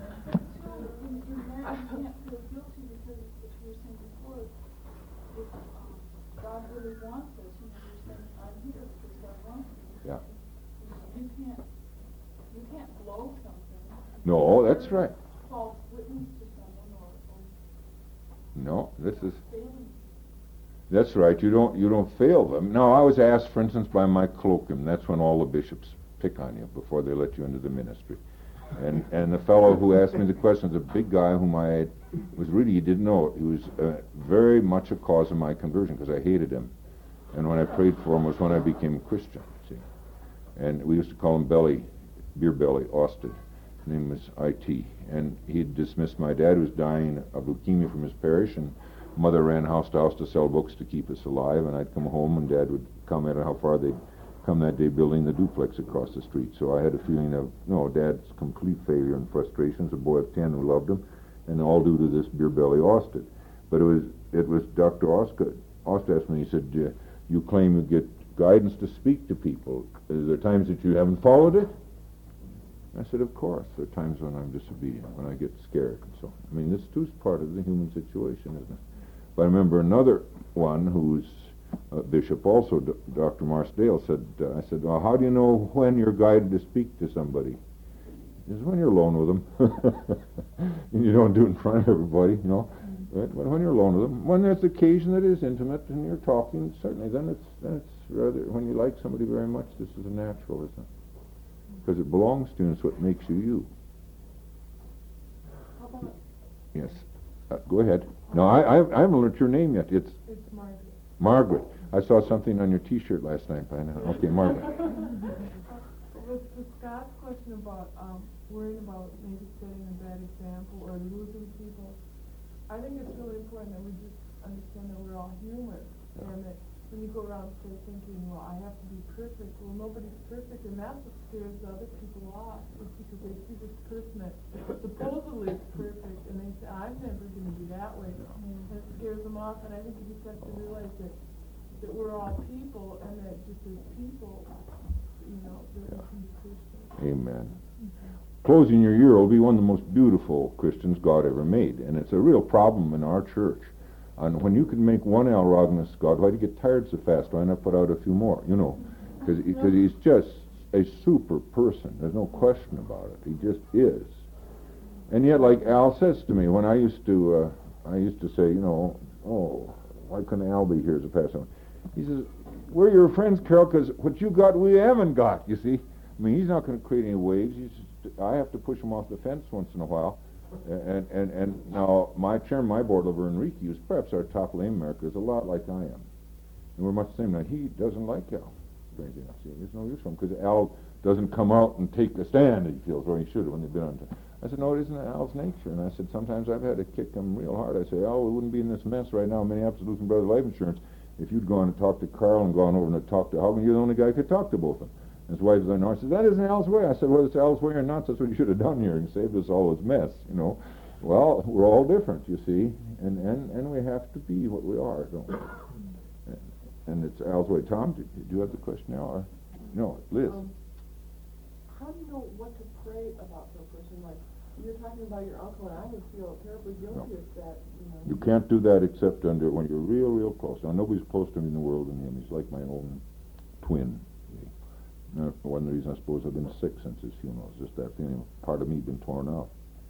In, in that, you can't feel guilty because, as you were saying before, if um, God really wants us, you know, you're saying, I'm here because God wants me. Yeah. You can't, you can't blow something. No, that's right. False witness to someone or, or No, this is... failing. That's right. You don't you don't fail them. Now, I was asked, for instance, by Mike Cloakham. That's when all the bishops pick on you before they let you into the ministry. And and the fellow who asked me the question is a big guy whom I was really, he didn't know it. He was uh, very much a cause of my conversion because I hated him. And when I prayed for him was when I became a Christian. See, and we used to call him Belly, Beer Belly Austin. His name was I T. And he'd dismissed my dad, who was dying of leukemia, from his parish, and Mother ran house to house to sell books to keep us alive, and I'd come home and Dad would comment on how far they'd come that day building the duplex across the street. So I had a feeling of, no, Dad's complete failure and frustrations, a boy of ten who loved him, and all due to this Beer Belly Austin. But it was it was Doctor Osgood. Osgood asked me, he said, uh, you claim you get guidance to speak to people. Is there times that you haven't followed it? I said, of course. There are times when I'm disobedient, when I get scared and so on. I mean, this too is part of the human situation, isn't it? But I remember another one who's a bishop also, D- Doctor Marsdale, said, uh, I said, well, how do you know when you're guided to speak to somebody? He says, when you're alone with them. And you don't do it in front of everybody, you know. But when you're alone with them. When there's occasion that is intimate and you're talking, certainly, then it's, then it's rather, when you like somebody very much, this is a natural, isn't it? Because it belongs to you and it's what makes you you. How about Yes. Uh, go ahead. No, I, I, I haven't learned your name yet. It's It's Margaret. Margaret. I saw something on your T-shirt last night. By now. Okay, Margaret. With, with Scott's question about um, worrying about maybe setting a bad example or losing people, I think it's really important that we just understand that we're all human, Yeah. and that when you go around say thinking, well, I have to be perfect, well, nobody's perfect, and that's what scares the other people off, is because they see this person that supposedly is perfect, and they say, I'm never going to be that way, and it scares them off, and I think you just have to realize that, that we're all people, and that just as people, you know, that we can be Christians. Amen. Closing your year will be one of the most beautiful Christians God ever made, and it's a real problem in our church. And when you can make one Al Rognes God, why do you get tired so fast? Why not put out a few more? You know, because he's just a super person. There's no question about it. He just is. And yet, like Al says to me, when I used to, uh, I used to say, you know, oh, why couldn't Al be here as a pastor? He says, we're your friends, Carol, because what you got, we haven't got. You see, I mean, he's not going to create any waves. He's just, I have to push him off the fence once in a while. And, and and now my chairman, my board over Enrique, who's perhaps our top lame maker, is a lot like I am, and we're much the same. Now he doesn't like Al. There's no use for him because Al doesn't come out and take a stand. He feels, or he should have when they've been on. T- I said, no, it isn't Al's nature. And I said, sometimes I've had to kick him real hard. I say, Al, we wouldn't be in this mess right now, Minneapolis Lutheran Brothers Life Insurance, if you'd gone and talked to Carl and gone over and talked to Hogan. You're the only guy who could talk to both of them. His wife is on North says, that isn't Al's way. I said, whether it's Al's way or not, that's what you should have done here and saved us all this mess, you know. Well, we're all different, you see, and, and, and we have to be what we are, don't we? And it's Al's way. Tom, do, do you have the question now? Or? No, Liz. Um, how do you know what to pray about for a person? Like, you're talking about your uncle, and I would feel terribly guilty No. if that, you know. You can't do that except under when you're real, real close. Now, nobody's close to me in the world than him. He's like my own twin. Now, one reason I suppose I've been sick since his funeral is just that feeling part of me been torn out.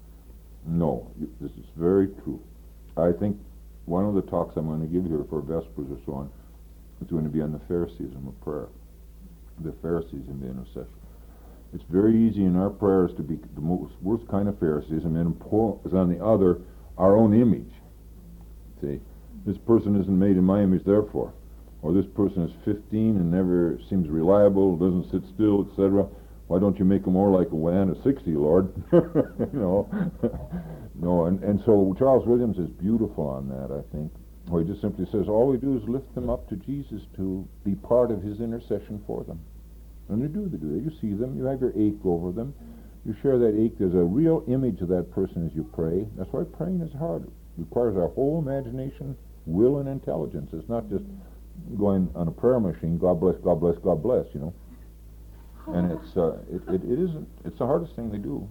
No, you, this is very true. I think one of the talks I'm going to give here for Vespers or so on is going to be on the Phariseeism of prayer, the Pharisees in the intercession. It's very easy in our prayers to be the most worst kind of Phariseeism and impose on the other our own image. See, this person isn't made in my image, therefore. Or this person is fifteen and never seems reliable, doesn't sit still, et cetera. Why don't you make him more like a man of sixty, Lord? you know, no. And and so Charles Williams is beautiful on that, I think. Well, he just simply says, all we do is lift them up to Jesus to be part of his intercession for them. And they do, they do. You see them, you have your ache over them. You share that ache. There's a real image of that person as you pray. That's why praying is hard. It requires our whole imagination, will, and intelligence. It's not just going on a prayer machine, God bless, God bless, God bless, you know. And it's uh, it, it, it isn't. It's the hardest thing they do.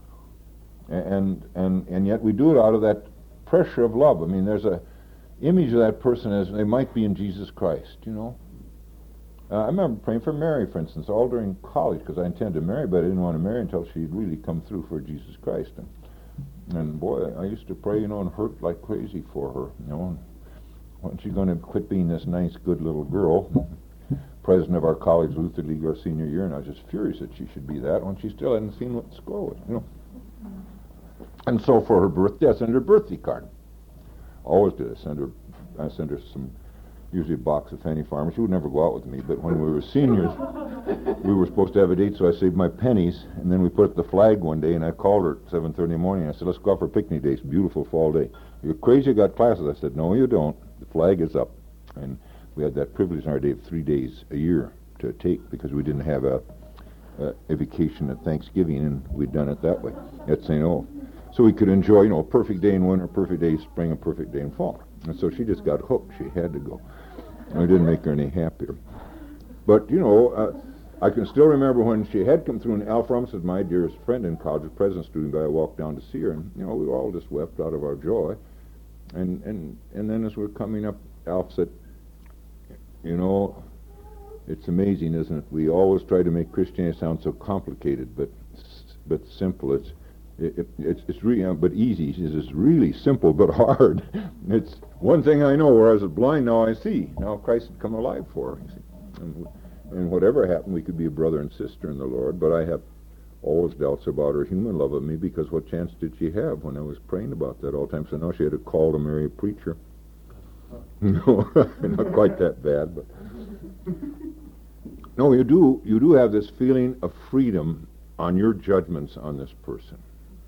And and and yet we do it out of that pressure of love. I mean, there's a image of that person as they might be in Jesus Christ, you know. Uh, I remember praying for Mary, for instance, all during college, because I intended to marry, but I didn't want to marry until she'd really come through for Jesus Christ. And, and boy, I used to pray, you know, and hurt like crazy for her, you know. And when's she going to quit being this nice, good little girl? President of our college, Luther League, our senior year, and I was just furious that she should be that when she still hadn't seen what the score was, you know. And so for her birthday, I sent her a birthday card. Always did. I sent her, I sent her some, usually a box of Fanny Farmer. She would never go out with me, but when we were seniors, we were supposed to have a date, so I saved my pennies, and then we put up the flag one day, and I called her at seven thirty in the morning, and I said, let's go out for a picnic day. It's a beautiful fall day. You're crazy, you got classes. I said, no, you don't. The flag is up. And we had that privilege in our day of three days a year to take, because we didn't have a, a, a vacation at Thanksgiving, and we'd done it that way at Saint O. So we could enjoy, you know, a perfect day in winter, a perfect day in spring, a perfect day in fall. And so she just got hooked. She had to go. And it didn't make her any happier. But, you know, uh, I can still remember when she had come through, and Alf Rumsfeld, my dearest friend in college, a president student guy, I walked down to see her, and, you know, we all just wept out of our joy. And, and, and then as we're coming up, Alf said, you know, it's amazing, isn't it? We always try to make Christianity sound so complicated, but but simple. It's it, it, it's it's really uh, but easy. It's really simple but hard. It's one thing I know. Where I was blind, now I see. Now Christ had come alive for her. You see, and, and whatever happened, we could be a brother and sister in the Lord. But I have always doubts about her human love of me, because what chance did she have when I was praying about that all the time? So now she had a call to marry a preacher. No, not quite that bad, but no, you do you do have this feeling of freedom on your judgments on this person.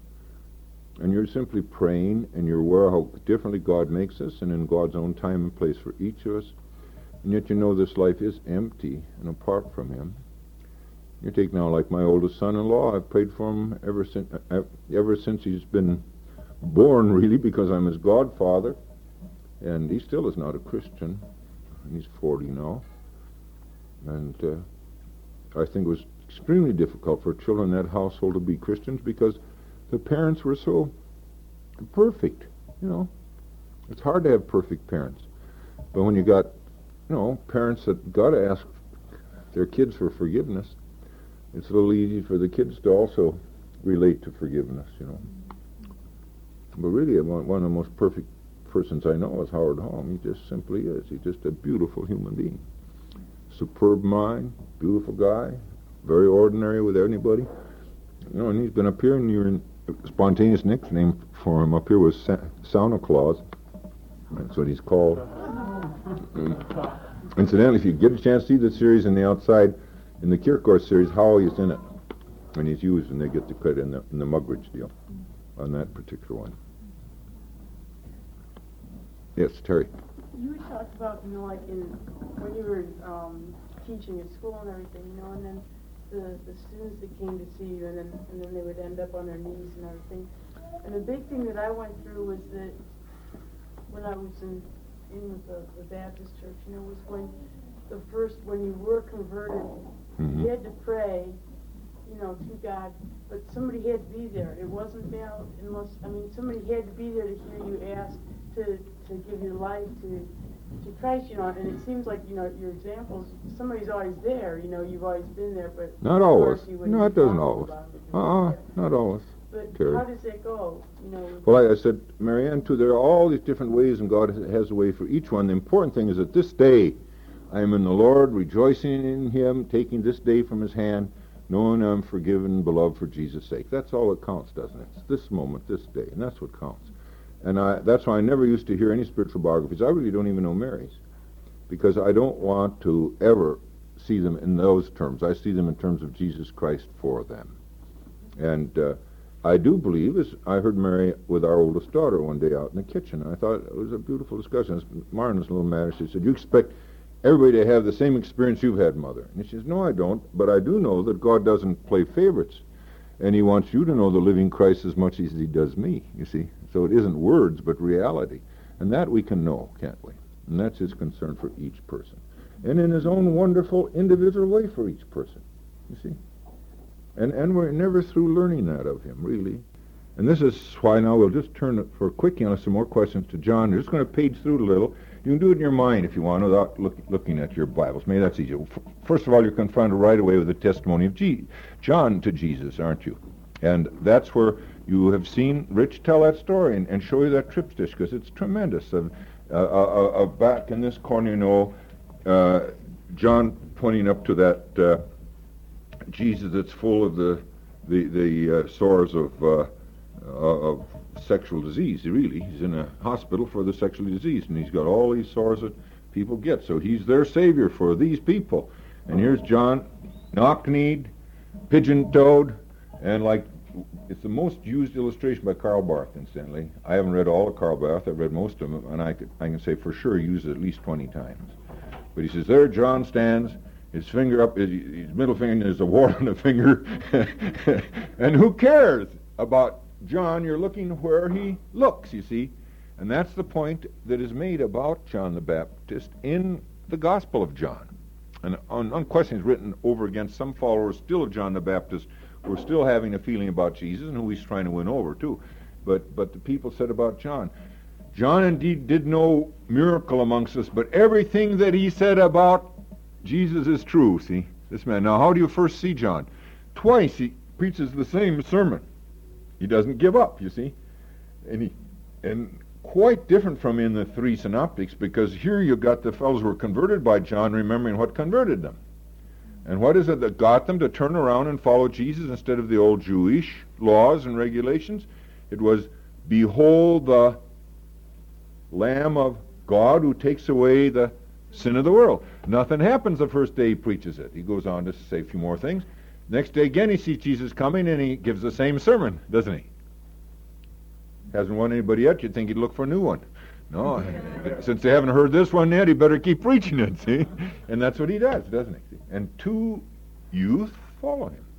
And you're simply praying, and you're aware how differently God makes us, and in God's own time and place for each of us. And yet you know this life is empty and apart from him. You take now, like my oldest son-in-law, I've prayed for him ever since, ever since he's been born, really, because I'm his godfather. And he still is not a Christian. He's forty now. And uh, I think it was extremely difficult for children in that household to be Christians, because the parents were so perfect, you know. It's hard to have perfect parents. But when you got, you know, parents that got to ask their kids for forgiveness, it's a little easy for the kids to also relate to forgiveness, you know. But really, one of the most perfect persons I know is Howard Holm. He just simply is. He's just a beautiful human being. Superb mind, beautiful guy, very ordinary with anybody. You know, and he's been up here, and you're in spontaneous nickname for him up here was Sa- Santa Claus. That's what he's called. And incidentally, if you get a chance to see the series in the outside, in the Kierkegaard series, Howie is in it. And he's used, and they get the credit in the, in the Muggeridge deal on that particular one. Yes, Terry. You had talked about, you know, like in when you were um, teaching at school and everything, you know, and then the, the students that came to see you, and then and then they would end up on their knees and everything. And the big thing that I went through was that when I was in in with the, the Baptist church, you know, was when the first when you were converted, mm-hmm. you had to pray, you know, to God, but somebody had to be there. It wasn't valid unless I mean somebody had to be there to hear you ask to to give your life to to Christ, you know, and it seems like, you know, your examples, somebody's always there, you know, you've always been there, but not always. No, it doesn't always. Uh-uh, not always. But Terry. How does that go, you know? Well, like I said, Marianne, too, there are all these different ways, and God has a way for each one. The important thing is that this day, I am in the Lord, rejoicing in him, taking this day from his hand, knowing I'm forgiven and beloved for Jesus' sake. That's all that counts, doesn't it? It's this moment, this day, and that's what counts. And I, that's why I never used to hear any spiritual biographies. I really don't even know Mary's, because I don't want to ever see them in those terms. I see them in terms of Jesus Christ for them. And uh, I do believe, as I heard Mary with our oldest daughter one day out in the kitchen. I thought it was a beautiful discussion. Martin was a little mad. She said, "You expect everybody to have the same experience you've had, Mother?" And she says, "No, I don't, but I do know that God doesn't play favorites. And he wants you to know the living Christ as much as he does me, you see. So it isn't words, but reality. And that we can know, can't we? And that's his concern for each person. And in his own wonderful individual way for each person, you see. And and we're never through learning that of him, really. And this is why now we'll just turn it for a quickie on some more questions to John. We're just going to page through it a little. You can do it in your mind if you want without look, looking at your Bibles. Maybe that's easier. First of all, you're confronted right away with the testimony of G- John to Jesus, aren't you? And that's where you have seen Rich tell that story and, and show you that trip stitch, because it's tremendous. Uh, uh, uh, uh, back in this corner, you know, uh, John pointing up to that uh, Jesus that's full of the the, the uh, sores of, uh, uh, of sexual disease. Really, he's in a hospital for the sexually diseased, and he's got all these sores that people get. So he's their savior for these people. And here's John, knock-kneed, pigeon-toed, and like, it's the most used illustration by Karl Barth, incidentally. I haven't read all of Karl Barth. I've read most of them, and I, could, I can say for sure he used it at least twenty times. But he says, there John stands, his finger up, his, his middle finger, there's a wart on the finger. And who cares about John? You're looking where he looks, you see. And that's the point that is made about John the Baptist in the Gospel of John. And on, on questions written over against some followers still of John the Baptist, we're still having a feeling about Jesus and who he's trying to win over, too. But but the people said about John, John indeed did no miracle amongst us, but everything that he said about Jesus is true, see, this man. Now, how do you first see John? Twice he preaches the same sermon. He doesn't give up, you see. And he and quite different from in the three synoptics, because here you got the fellows who were converted by John remembering what converted them. And what is it that got them to turn around and follow Jesus instead of the old Jewish laws and regulations? It was, behold the Lamb of God who takes away the sin of the world. Nothing happens the first day he preaches it. He goes on to say a few more things. Next day again he sees Jesus coming and he gives the same sermon, doesn't he? Hasn't won anybody yet, you'd think he'd look for a new one. No, since they haven't heard this one yet, he better keep preaching it, see? And that's what he does, doesn't he? And two youth follow him.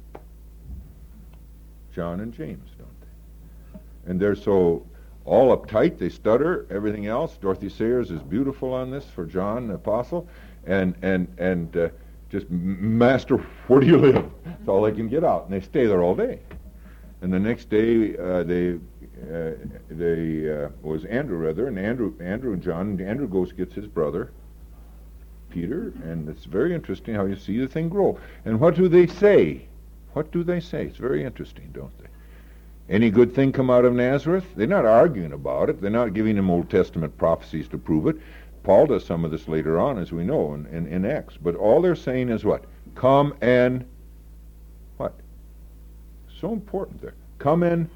John and James, don't they? And they're so all uptight, they stutter, everything else. Dorothy Sayers is beautiful on this for John the Apostle. And, and, and uh, just, Master, where do you live? That's all they can get out. And they stay there all day. And the next day, uh, they... Uh, they uh, was Andrew rather, and Andrew, Andrew and John. Andrew goes gets his brother Peter, and it's very interesting how you see the thing grow. And what do they say? What do they say? It's very interesting, don't they? Any good thing come out of Nazareth? They're not arguing about it. They're not giving them Old Testament prophecies to prove it. Paul does some of this later on, as we know, in, in, in Acts. But all they're saying is what? Come and what? So important there. Come and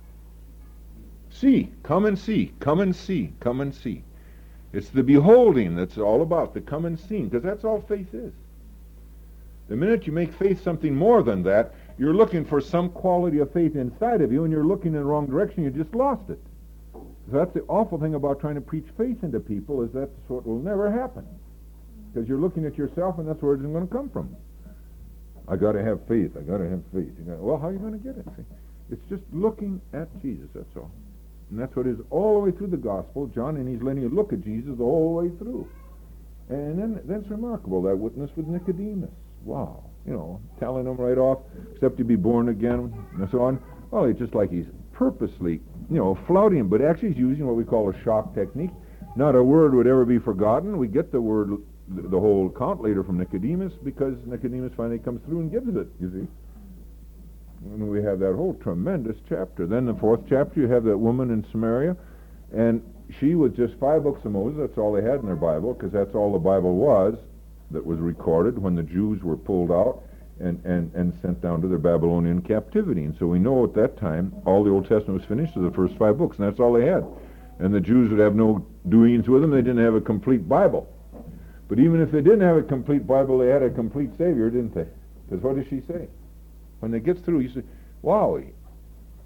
see, come and see, come and see, come and see. It's the beholding that's all about, the come and seeing, because that's all faith is. The minute you make faith something more than that, you're looking for some quality of faith inside of you, and you're looking in the wrong direction, you just lost it. So that's the awful thing about trying to preach faith into people, is that's what will never happen. Because you're looking at yourself, and that's where it's going to come from. I got to have faith, I got to have faith. You gotta, well, how are you going to get it? See? It's just looking at Jesus, that's all. And that's what is all the way through the gospel. John, and he's letting you look at Jesus all the way through. And then that's remarkable, that witness with Nicodemus. Wow. You know, telling him right off, except to be born again, and so on. Well, it's just like he's purposely, you know, flouting him, but actually he's using what we call a shock technique. Not a word would ever be forgotten. We get the word, the whole account later from Nicodemus, because Nicodemus finally comes through and gives it, you see. And we have that whole tremendous chapter. Then the fourth chapter, you have that woman in Samaria, and she was just five books of Moses. That's all they had in their Bible, because that's all the Bible was that was recorded when the Jews were pulled out and, and, and sent down to their Babylonian captivity. And so we know at that time, all the Old Testament was finished with the first five books, and that's all they had. And the Jews would have no doings with them. They didn't have a complete Bible. But even if they didn't have a complete Bible, they had a complete Savior, didn't they? Because what does she say? When it gets through, you say, wow,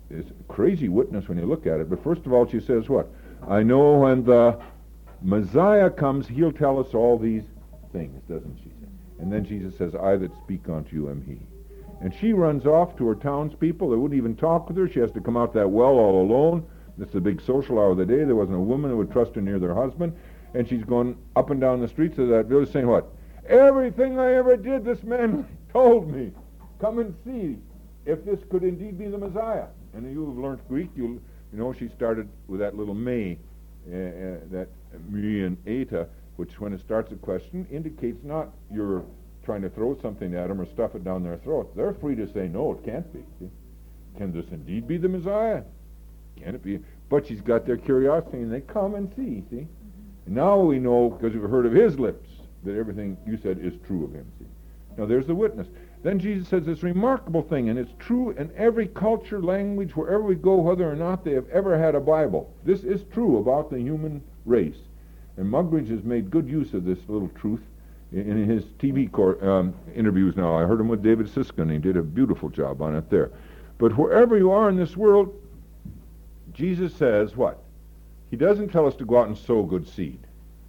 it's a crazy witness when you look at it. But first of all, she says what? I know when the Messiah comes, he'll tell us all these things, doesn't she? And then Jesus says, I that speak unto you am he. And she runs off to her townspeople. They wouldn't even talk with her. She has to come out that well all alone. It's the big social hour of the day. There wasn't a woman who would trust her near their husband. And she's going up and down the streets of that village saying what? Everything I ever did, this man told me. Come and see if this could indeed be the Messiah. And you have learned Greek. You'll, you know, she started with that little me, uh, uh, that me and eta, which when it starts a question indicates not you're trying to throw something at them or stuff it down their throat. They're free to say, no, it can't be. See? Can this indeed be the Messiah? Can it be? But she's got their curiosity, and they come and see, see? And now we know, because we've heard of his lips, that everything you said is true of him, see? Now there's the witness. Then Jesus says this remarkable thing, and it's true in every culture, language, wherever we go, whether or not they have ever had a Bible. This is true about the human race. And Muggeridge has made good use of this little truth in, in his T V cor- um, interviews now. I heard him with David Siska, and he did a beautiful job on it there. But wherever you are in this world, Jesus says what? He doesn't tell us to go out and sow good seed.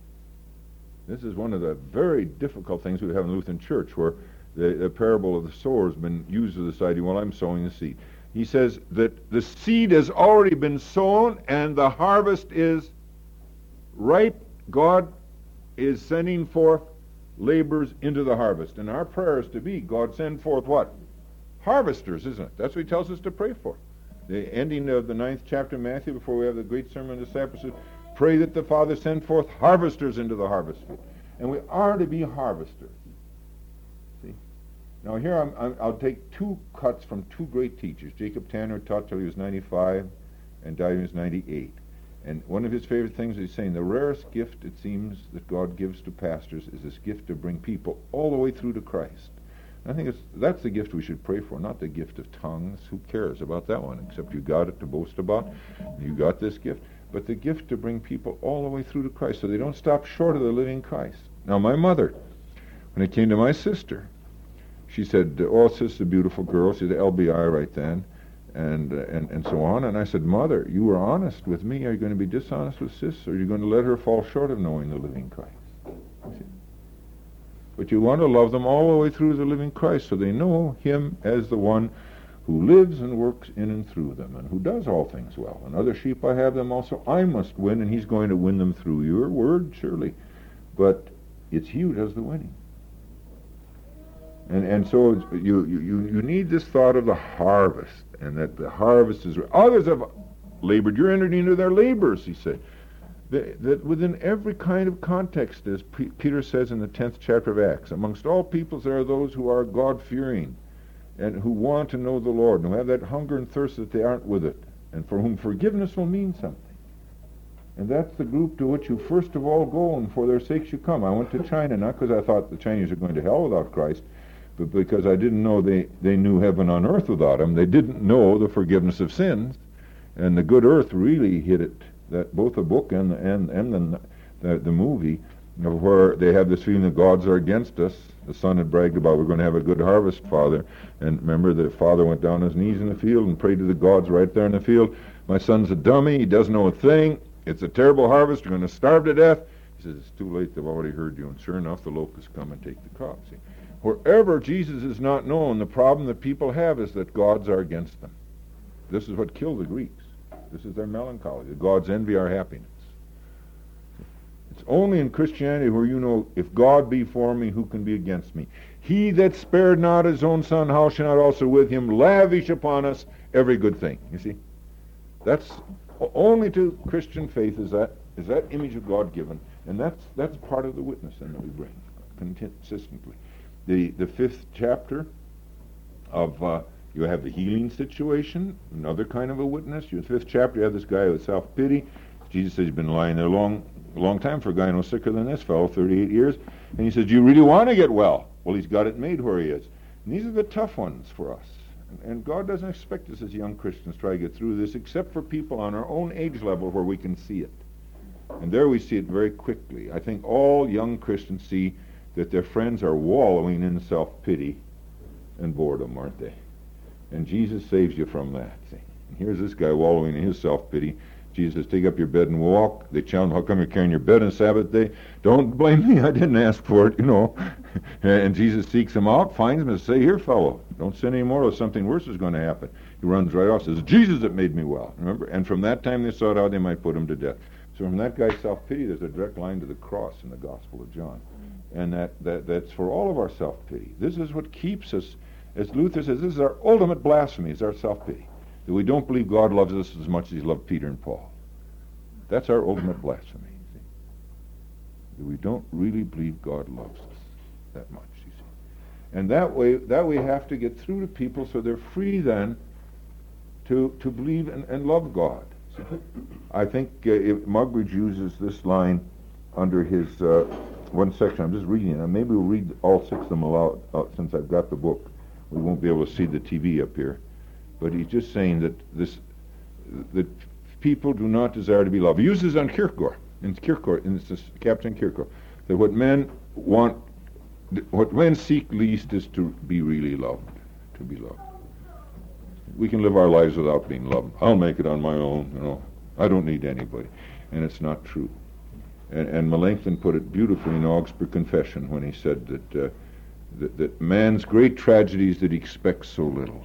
This is one of the very difficult things we have in the Lutheran Church, where the, the parable of the sower has been used as this idea, well, I'm sowing the seed. He says that the seed has already been sown and the harvest is ripe. God is sending forth laborers into the harvest. And our prayer is to be, God send forth what? Harvesters, isn't it? That's what he tells us to pray for. The ending of the ninth chapter of Matthew, before we have the great sermon of the disciples, says, pray that the Father send forth harvesters into the harvest field. And we are to be harvesters. See? Now here I'm, I'm, I'll take two cuts from two great teachers. Jacob Tanner taught till he was ninety-five and died when he was ninety-eight. And one of his favorite things is saying the rarest gift, it seems, that God gives to pastors is this gift to bring people all the way through to Christ. And I think it's, that's the gift we should pray for, not the gift of tongues. Who cares about that one, except you got it to boast about? You got this gift. But the gift to bring people all the way through to Christ so they don't stop short of the living Christ. Now, my mother, when it came to my sister, she said, oh, sister, beautiful girl. She said, L B I right then. And, uh, and and so on. And I said, Mother, you were honest with me. Are you going to be dishonest with Sis? Or are you going to let her fall short of knowing the living Christ? You but you want to love them all the way through the living Christ so they know him as the one who lives and works in and through them and who does all things well. And other sheep I have them also I must win, and he's going to win them through your word, surely. But it's he who does the winning. And and so it's, you, you, you need this thought of the harvest, and that the harvest is... Others have labored. You're entering into their labors, he said. That, that within every kind of context, as P- Peter says in the tenth chapter of Acts, amongst all peoples there are those who are God-fearing and who want to know the Lord, and who have that hunger and thirst that they aren't with it, and for whom forgiveness will mean something. And that's the group to which you first of all go, and for their sakes you come. I went to China, not because I thought the Chinese are going to hell without Christ, but because I didn't know they, they knew heaven on earth without him. They didn't know the forgiveness of sins. And the Good Earth really hit it, that both the book and the, and, and the, the, the movie, you know, where they have this feeling the gods are against us. The son had bragged about, we're going to have a good harvest, Father. And remember, the father went down on his knees in the field and prayed to the gods right there in the field. My son's a dummy. He doesn't know a thing. It's a terrible harvest. You're going to starve to death. He says, it's too late. They've already heard you. And sure enough, the locusts come and take the crop. See? Wherever Jesus is not known, the problem that people have is that gods are against them. This is what killed the Greeks. This is their melancholy. The gods envy our happiness. It's only in Christianity where you know, if God be for me, who can be against me? He that spared not his own son, how shall not also with him lavish upon us every good thing? You see? That's only to Christian faith is that is that image of God given. And that's that's part of the witness then that we bring consistently. The the fifth chapter of uh, you have the healing situation, another kind of a witness. Your fifth chapter, you have this guy with self-pity. Jesus says he's been lying there a long, long time for a guy no sicker than this fellow, thirty-eight years. And he says, do you really want to get well? Well, he's got it made where he is. And these are the tough ones for us. And, and God doesn't expect us as young Christians to try to get through this, except for people on our own age level where we can see it. And there we see it very quickly. I think all young Christians see that their friends are wallowing in self-pity and boredom, aren't they? And Jesus saves you from that, see. And here's this guy wallowing in his self-pity. Jesus says, take up your bed and walk. They challenge him, how come you're carrying your bed on Sabbath day? Don't blame me, I didn't ask for it, you know. And Jesus seeks him out, finds him, and says, say, here, fellow, don't sin anymore or something worse is going to happen. He runs right off, says, Jesus that made me well. Remember? And from that time they sought how they might put him to death. So from that guy's self-pity, there's a direct line to the cross in the Gospel of John. And that, that that's for all of our self-pity. This is what keeps us, as Luther says, this is our ultimate blasphemy, is our self-pity. That we don't believe God loves us as much as he loved Peter and Paul. That's our ultimate blasphemy. See? That we don't really believe God loves us that much, you see. And that way, that we have to get through to people so they're free then to to believe and, and love God. See? I think uh, if Muggeridge uses this line under his uh, one section. I'm just reading it. And maybe we'll read all six of them aloud uh, since I've got the book. We won't be able to see the T V up here. But he's just saying that this that people do not desire to be loved. He uses on Kierkegaard, in Kierkegaard, in this Captain Kierkegaard, that what men want, what men seek least is to be really loved, to be loved. We can live our lives without being loved. I'll make it on my own, you know. I don't need anybody. And it's not true. And, and Melanchthon put it beautifully in Augsburg Confession when he said that, uh, that, that man's great tragedy is that he expects so little.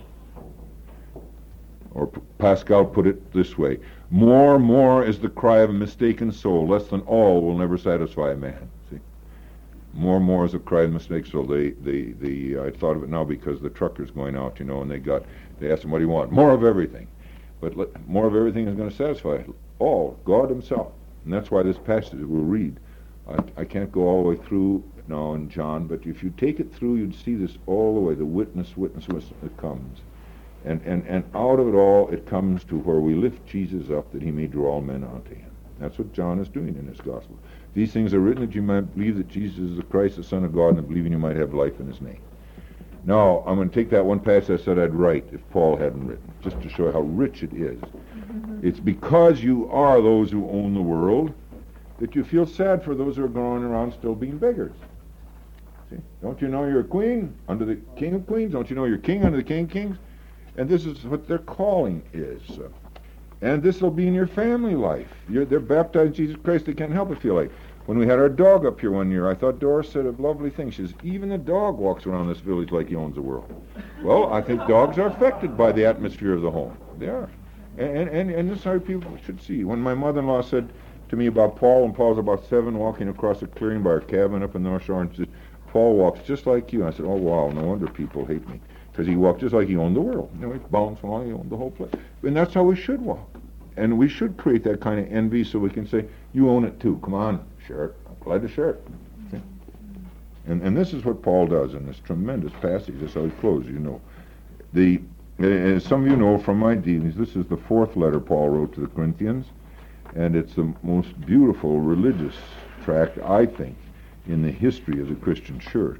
Or P- Pascal put it this way, more, more is the cry of a mistaken soul, less than all will never satisfy a man. See? More, more is the cry of a mistaken soul. They, they, the, I thought of it now because the trucker's going out, you know, and they got, they asked him, what do you want? More of everything. But let, more of everything is going to satisfy all, God himself. And that's why this passage we'll read, I, I can't go all the way through now in John, but if you take it through, you'd see this all the way, the witness, witness, witness that comes. And, and, and out of it all, it comes to where we lift Jesus up that he may draw all men unto him. That's what John is doing in his gospel. These things are written that you might believe that Jesus is the Christ, the Son of God, and that believing you might have life in his name. Now, I'm going to take that one passage I said I'd write if Paul hadn't written, just to show how rich it is. Mm-hmm. It's because you are those who own the world that you feel sad for those who are going around still being beggars. See? Don't you know you're a queen under the King of Queens? Don't you know you're king under the King of Kings? And this is what their calling is. Uh, and this will be in your family life. You're, they're baptized in Jesus Christ. They can't help but feel like. When we had our dog up here one year, I thought Doris said a lovely thing. She says, even the dog walks around this village like he owns the world. Well, I think dogs are affected by the atmosphere of the home. They are. And, and, and this is how people should see. When my mother-in-law said to me about Paul, and Paul's about seven, walking across a clearing by our cabin up in North Shore, and she said, Paul walks just like you. I said, oh, wow, no wonder people hate me. Because he walked just like he owned the world. You know, he bounced along, he owned the whole place. And that's how we should walk. And we should create that kind of envy so we can say, you own it too. Come on, share it. I'm glad to share it. See? And and this is what Paul does in this tremendous passage. That's how he closes, you know. The, as some of you know from my dealings, this is the fourth letter Paul wrote to the Corinthians. And it's the most beautiful religious tract, I think, in the history of the Christian church.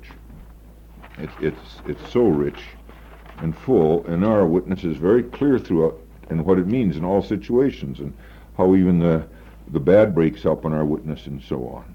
It, it's it's so rich and full, and our witness is very clear throughout and what it means in all situations, and how even the the bad breaks up on our witness and so on.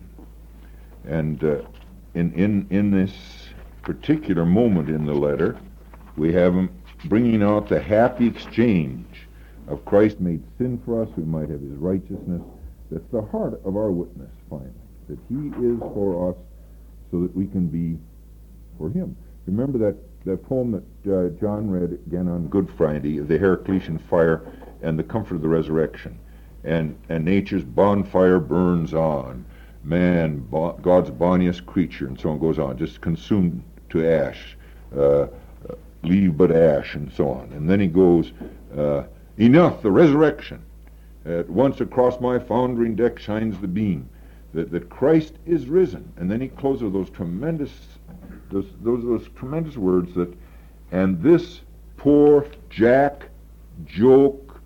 And uh, in in in this particular moment in the letter, we have him bringing out the happy exchange of Christ made sin for us, we might have his righteousness. That's the heart of our witness, finally, that he is for us so that we can be for him. Remember that, that poem that uh, John read again on Good Friday, the Heraclitean fire and the comfort of the resurrection. And, and nature's bonfire burns on. Man, bo- God's bonniest creature, and so on goes on, just consumed to ash, uh, leave but ash, and so on. And then he goes, uh, enough, the resurrection. At once across my foundering deck shines the beam, that, that Christ is risen. And then he closes with those tremendous Those, those those tremendous words that, and this poor Jack, joke,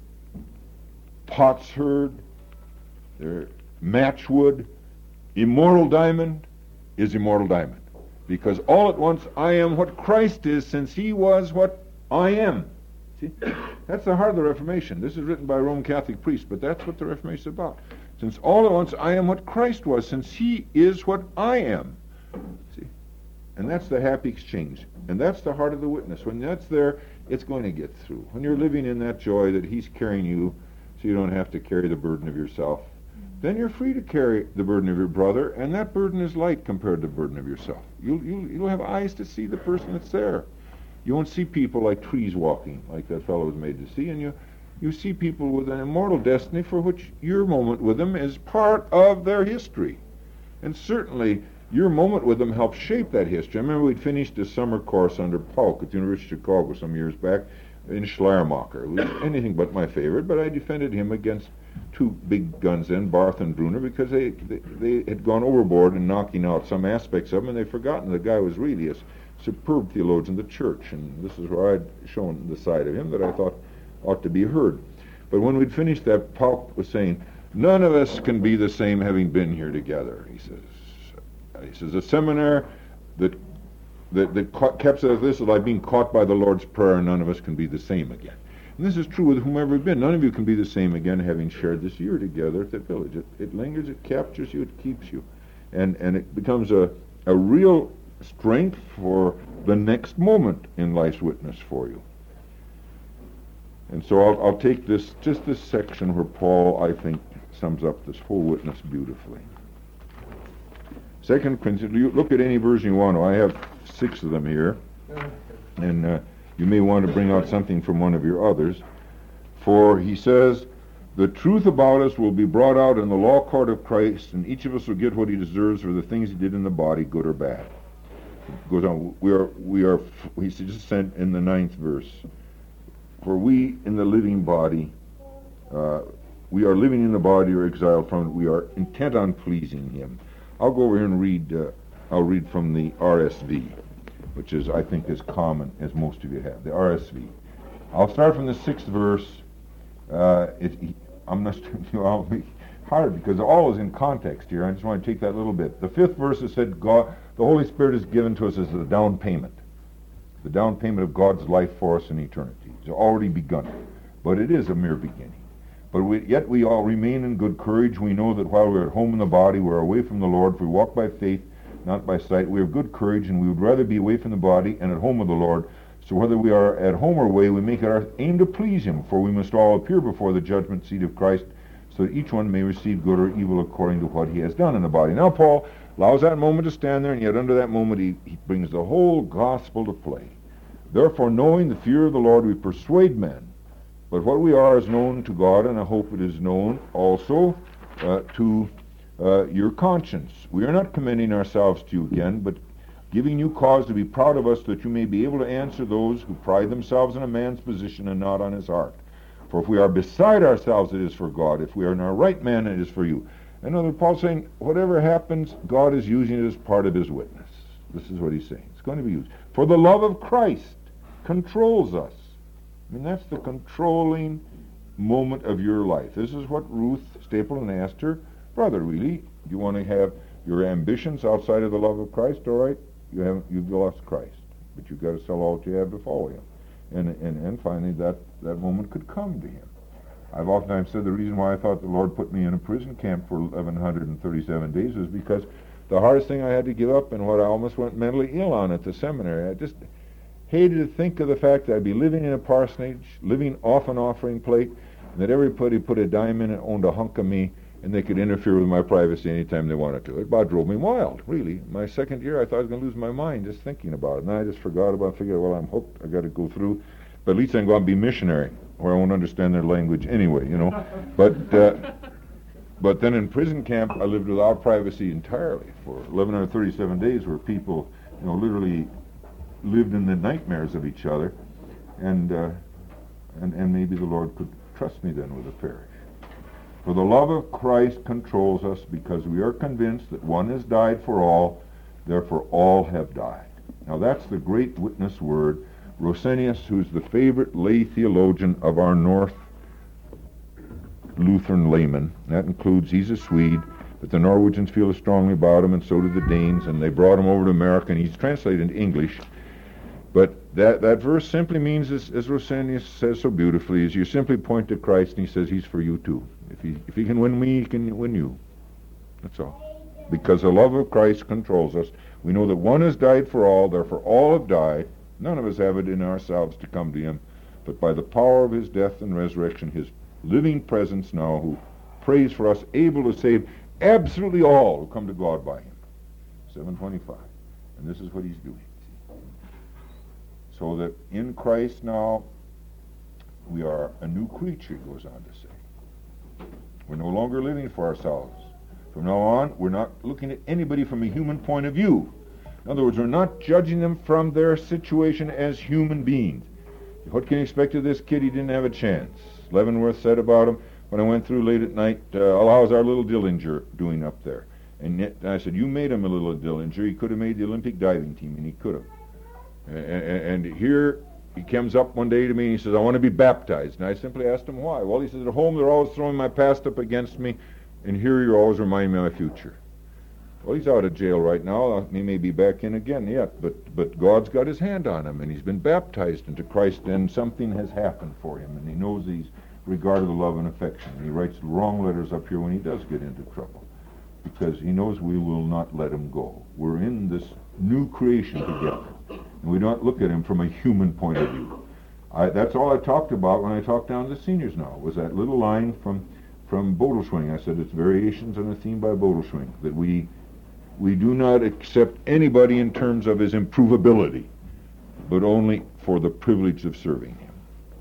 potsherd, uh, matchwood, immortal diamond is immortal diamond. Because all at once I am what Christ is, since he was what I am. See? That's the heart of the Reformation. This is written by a Roman Catholic priest, but that's what the Reformation is about. Since all at once I am what Christ was, since he is what I am. See? And that's the happy exchange. And that's the heart of the witness. When that's there, it's going to get through. When you're living in that joy that he's carrying you so you don't have to carry the burden of yourself, then you're free to carry the burden of your brother, and that burden is light compared to the burden of yourself. You'll, you'll, you'll have eyes to see the person that's there. You won't see people like trees walking, like that fellow was made to see, and you, you see people with an immortal destiny for which your moment with them is part of their history. And certainly, your moment with them helps shape that history. I remember we'd finished a summer course under Pauk at the University of Chicago some years back in Schleiermacher, who was anything but my favorite, but I defended him against two big guns then, Barth and Brunner, because they, they they had gone overboard in knocking out some aspects of him, and they'd forgotten the guy was really a superb theologian of the church, and this is where I'd shown the side of him that I thought ought to be heard. But when we'd finished that, Pauk was saying, none of us can be the same having been here together, he says. He says, a seminar that that, that caught, kept us, this is like being caught by the Lord's Prayer, and none of us can be the same again. And this is true with whomever you've been. None of you can be the same again having shared this year together at the village. It, it lingers, it captures you, it keeps you. And and it becomes a, a real strength for the next moment in life's witness for you. And so I'll, I'll take this, just this section where Paul, I think, sums up this whole witness beautifully. Second Corinthians, you look at any version you want to. I have six of them here. And uh, you may want to bring out something from one of your others. For he says, the truth about us will be brought out in the law court of Christ, and each of us will get what he deserves for the things he did in the body, good or bad. It goes on. We are, we are, he just said in the ninth verse, for we in the living body, uh, we are living in the body or exiled from it. We are intent on pleasing him. I'll go over here and read, uh, I'll read from the R S V, which is, I think, as common as most of you have, the R S V. I'll start from the sixth verse. Uh, it, I'm not, you know, I'll be hard because all is in context here. I just want to take that little bit. The fifth verse has said, God, the Holy Spirit is given to us as the down payment, the down payment of God's life for us in eternity. It's already begun, but it is a mere beginning. But we, yet we all remain in good courage. We know that while we're at home in the body, we're away from the Lord. For we walk by faith, not by sight. We have good courage, and we would rather be away from the body and at home with the Lord. So whether we are at home or away, we make it our aim to please him. For we must all appear before the judgment seat of Christ, so that each one may receive good or evil according to what he has done in the body. Now Paul allows that moment to stand there, and yet under that moment he, he brings the whole gospel to play. Therefore, knowing the fear of the Lord, we persuade men. But what we are is known to God, and I hope it is known also uh, to uh, your conscience. We are not commending ourselves to you again, but giving you cause to be proud of us, that you may be able to answer those who pride themselves in a man's position and not on his heart. For if we are beside ourselves, it is for God. If we are in our right man, it is for you. In other words, Paul's saying, whatever happens, God is using it as part of his witness. This is what he's saying. It's going to be used. For the love of Christ controls us. I mean, that's the controlling moment of your life. This is what Ruth Stapleton asked her brother, really. Do you want to have your ambitions outside of the love of Christ? All right, you haven't, you've lost Christ. But you've got to sell all that you have to follow him. And, and, and finally, that, that moment could come to him. I've oftentimes said the reason why I thought the Lord put me in a prison camp for eleven thirty-seven days was because the hardest thing I had to give up, and what I almost went mentally ill on at the seminary, I just hated to think of the fact that I'd be living in a parsonage, living off an offering plate, and that everybody put a dime in it, owned a hunk of me, and they could interfere with my privacy anytime they wanted to. It about drove me wild, really. My second year, I thought I was going to lose my mind just thinking about it. And I just forgot about it, figured, well, I'm hooked, I got to go through. But at least I'm going to be missionary, where I won't understand their language anyway, you know. But uh, but then in prison camp, I lived without privacy entirely for eleven thirty-seven days, where people, you know, literally lived in the nightmares of each other, and uh, and and maybe the Lord could trust me then with the parish. For the love of Christ controls us, because we are convinced that one has died for all, therefore all have died. Now that's the great witness word. Rosenius, who's the favorite lay theologian of our North Lutheran laymen, that includes, he's a Swede, but the Norwegians feel as strongly about him, and so do the Danes, and they brought him over to America, and he's translated into English. But that, that verse simply means, as, as Rosenius says so beautifully, is you simply point to Christ, and he says he's for you too. If he, if he can win me, he can win you. That's all. because the love of Christ controls us. We know that one has died for all, therefore all have died. None of us have it in ourselves to come to him, but by the power of his death and resurrection, his living presence now, who prays for us, able to save absolutely all who come to God by him. seven twenty-five. And this is what he's doing. So that in Christ now, we are a new creature, he goes on to say. We're no longer living for ourselves. From now on, we're not looking at anybody from a human point of view. In other words, we're not judging them from their situation as human beings. What can you expect of this kid? He didn't have a chance. Leavenworth said about him, when I went through late at night, uh, how's our little Dillinger doing up there? And yet, I said, you made him a little Dillinger. He could have made the Olympic diving team, and he could have. And, and here he comes up one day to me and he says, I want to be baptized. And I simply asked him why. Well, he says, at home they're always throwing my past up against me, and here you're always reminding me of my future. Well, he's out of jail right now. He may be back in again yet, but but God's got his hand on him, and he's been baptized into Christ, and something has happened for him, and he knows he's regarded with love and affection. And he writes the wrong letters up here when he does get into trouble, because he knows we will not let him go. We're in this new creation together, and we don't look at him from a human point of view. I, that's all I talked about when I talked down to the seniors now, was that little line from from Bodelschwing. I said it's variations on a theme by Bodelschwing, that we we do not accept anybody in terms of his improvability, but only for the privilege of serving him.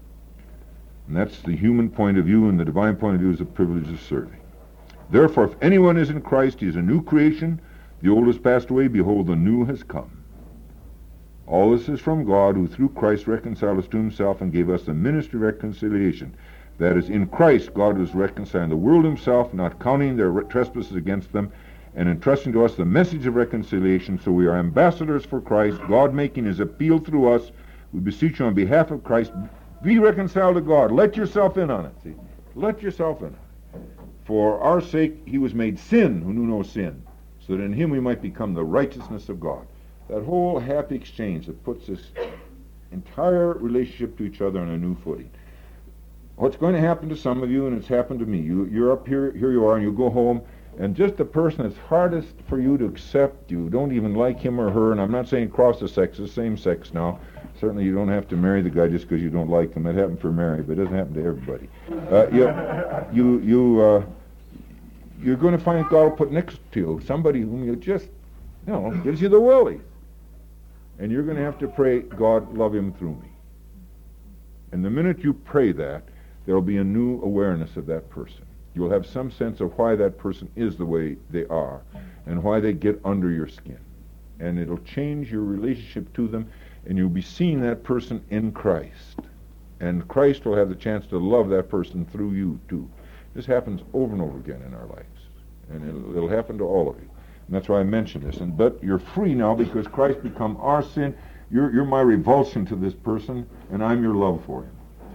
And that's the human point of view, and the divine point of view is the privilege of serving. Therefore, if anyone is in Christ, he is a new creation. The old has passed away, behold, the new has come. All this is from God, who through Christ reconciled us to himself and gave us the ministry of reconciliation. That is, in Christ God was reconciling the world himself, not counting their trespasses against them, and entrusting to us the message of reconciliation. So we are ambassadors for Christ, God making his appeal through us. We beseech you on behalf of Christ, be reconciled to God. Let yourself in on it. See, let yourself in on it. For our sake he was made sin who knew no sin, so that in him we might become the righteousness of God. That whole happy exchange that puts this entire relationship to each other on a new footing. What's going to happen to some of you, and it's happened to me, you, you're up here, here you are, and you go home, and just the person that's hardest for you to accept, you don't even like him or her, and I'm not saying cross the sexes, same sex now. Certainly you don't have to marry the guy just because you don't like him. That happened for Mary, but it doesn't happen to everybody. Uh, you, you, you, uh, you're going to find God will put next to you somebody whom you just, you know, gives you the willies. And you're going to have to pray, God, love him through me. And the minute you pray that, there will be a new awareness of that person. You'll have some sense of why that person is the way they are and why they get under your skin. And it'll change your relationship to them, and you'll be seeing that person in Christ. And Christ will have the chance to love that person through you, too. This happens over and over again in our lives. And it'll, it'll happen to all of you. And that's why I mention this. And but you're free now because Christ become our sin. You're, you're my revulsion to this person, and I'm your love for him.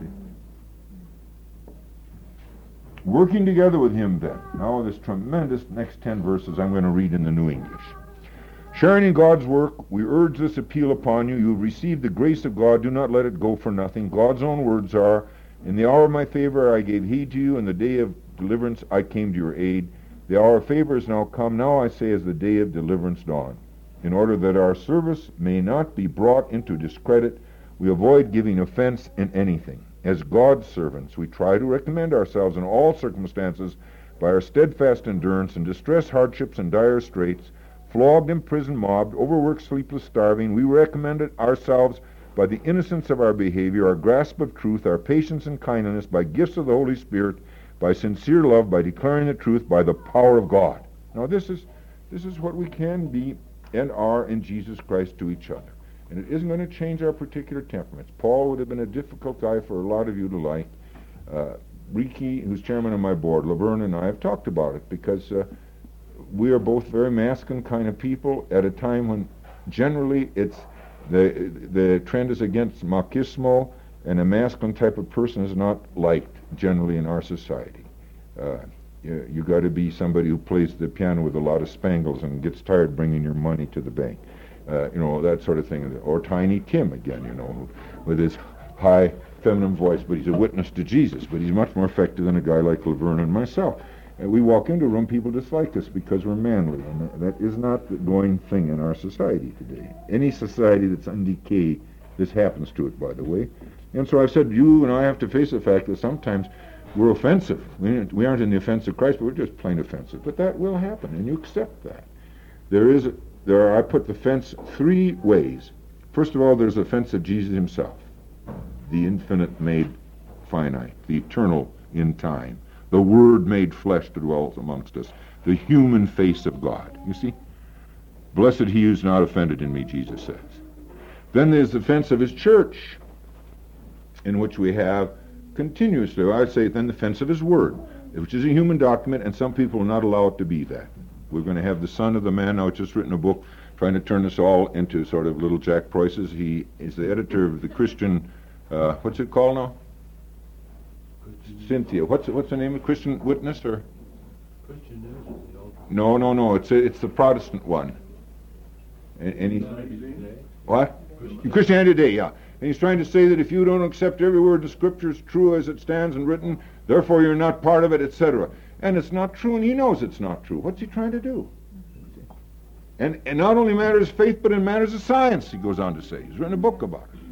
Working together with him then. Now this tremendous next ten verses I'm going to read in the New English. Sharing in God's work, we urge this appeal upon you. You have received the grace of God. Do not let it go for nothing. God's own words are, in the hour of my favor I gave heed to you. In the day of deliverance I came to your aid. The hour of favor is now come. Now I say as the day of deliverance dawn. In order that our service may not be brought into discredit, we avoid giving offense in anything. As God's servants, we try to recommend ourselves in all circumstances by our steadfast endurance in distress, hardships, and dire straits, flogged, imprisoned, mobbed, overworked, sleepless, starving. We recommend ourselves by the innocence of our behavior, our grasp of truth, our patience and kindness, by gifts of the Holy Spirit, by sincere love, by declaring the truth, by the power of God. Now this is this is what we can be and are in Jesus Christ to each other. And it isn't going to change our particular temperaments. Paul would have been a difficult guy for a lot of you to like. Uh, Riki, who's chairman of my board, Laverne and I have talked about it because uh, we are both very masculine kind of people at a time when generally it's the the trend is against machismo, and a masculine type of person is not liked generally in our society. Uh, you you got to be somebody who plays the piano with a lot of spangles and gets tired bringing your money to the bank. Uh, you know, that sort of thing. Or Tiny Tim, again, you know, with his high feminine voice, but he's a witness to Jesus. But he's much more effective than a guy like Laverne and myself. And we walk into a room, people dislike us because we're manly, and that is not the going thing in our society today. Any society that's in decay, this happens to it, by the way. And so I've said, you and I have to face the fact that sometimes we're offensive. We we aren't in the offense of Christ, but we're just plain offensive. But that will happen, and you accept that. There is, there are, I put the fence three ways. First of all, there's the offense of Jesus himself, the infinite made finite, the eternal in time, the Word made flesh that dwells amongst us, the human face of God. You see? Blessed he who is not offended in me, Jesus says. Then there's the offense of his church, in which we have continuously, I'd say, then the offense of his Word, which is a human document, and some people will not allow it to be that. We're going to have the son of the man. Now, it's just written a book trying to turn us all into sort of little Jack Preußes. He is the editor of the Christian, uh, what's it called now? Cynthia. What's what's the name of Christian Witness or? Christian News. No, no, no. It's a, it's the Protestant one. And, and he, what? Christianity Today, yeah. And he's trying to say that if you don't accept every word of Scripture as true as it stands and written, therefore you're not part of it, et cetera. And it's not true, and he knows it's not true. What's he trying to do? And and not only matters of faith, but in matters of science, he goes on to say. He's written a book about it.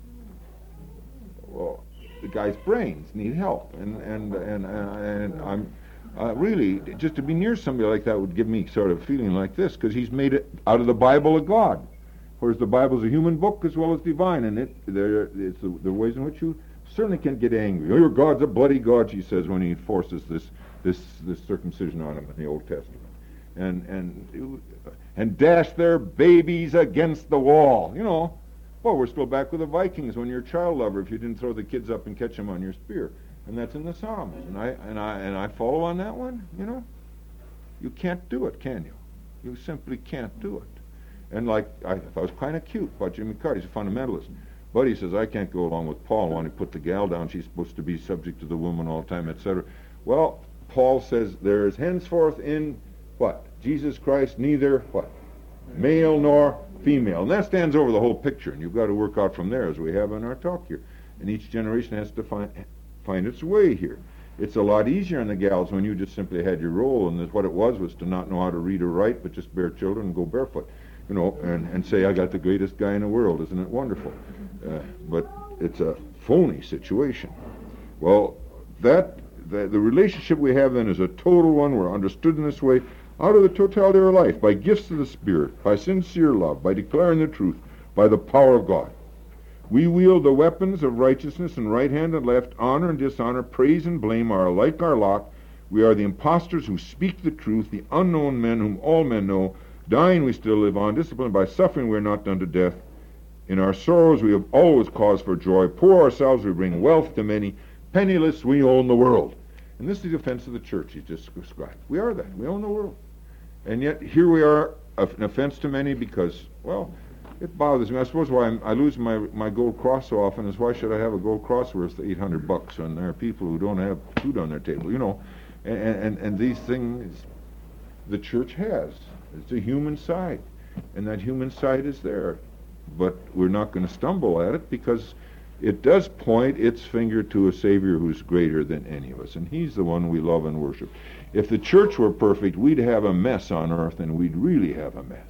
Well, the guy's brains need help, and and and and I'm uh, really just to be near somebody like that would give me sort of feeling like this, because he's made it out of the Bible a God, whereas the Bible's a human book as well as divine, and it there it's the, the ways in which you certainly can't get angry. Oh, your God's a bloody God, she says when he forces this this this circumcision on him in the Old Testament, and and and dash their babies against the wall, you know. Well, we're still back with the Vikings when you're a child lover if you didn't throw the kids up and catch them on your spear. And that's in the Psalms. And I and I and I follow on that one, you know. You can't do it, can you? You simply can't do it. And like I thought it was kind of cute about Jimmy Carter, he's a fundamentalist. But he says, I can't go along with Paul when he put the gal down, she's supposed to be subject to the woman all the time, et cetera. Well, Paul says there is henceforth in what? Jesus Christ neither what? Male nor female. And that stands over the whole picture, and you've got to work out from there as we have in our talk here. And each generation has to find find its way here. It's a lot easier on the gals when you just simply had your role, and what it was was to not know how to read or write, but just bear children and go barefoot, you know, and, and say, I got the greatest guy in the world. Isn't it wonderful? Uh, but it's a phony situation. Well, that the, the relationship we have then is a total one. We're understood in this way. Out of the totality of our life, by gifts of the Spirit, by sincere love, by declaring the truth, by the power of God. We wield the weapons of righteousness in right hand and left. Honor and dishonor, praise and blame are alike our lot. We are the impostors who speak the truth, the unknown men whom all men know. Dying we still live on, disciplined by suffering we are not done to death. In our sorrows we have always cause for joy. Poor ourselves we bring wealth to many. Penniless we own the world. And this is the offense of the church he's just described. We are that. We own the world. And yet here we are, an offense to many because, well, it bothers me. I suppose why I'm, I lose my my gold cross so often is why should I have a gold cross worth eight hundred bucks when there are people who don't have food on their table, you know. And, and, and these things the church has. It's a human side. And that human side is there. But we're not going to stumble at it because it does point its finger to a Savior who's greater than any of us. And he's the one we love and worship. If the church were perfect, we'd have a mess on earth, and we'd really have a mess.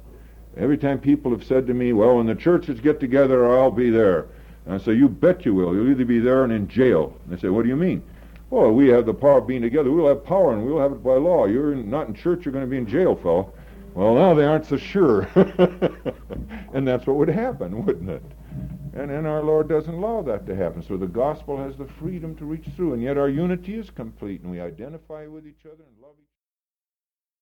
Every time people have said to me, well, when the churches get together, I'll be there. And I say, you bet you will. You'll either be there and in jail. And they say, what do you mean? Well, we have the power of being together. We'll have power, and we'll have it by law. You're in, not in church, you're going to be in jail, fellow. Well, now they aren't so sure. And that's what would happen, wouldn't it? And, and our Lord doesn't allow that to happen. So the gospel has the freedom to reach through. And yet our unity is complete, and we identify with each other and love each other.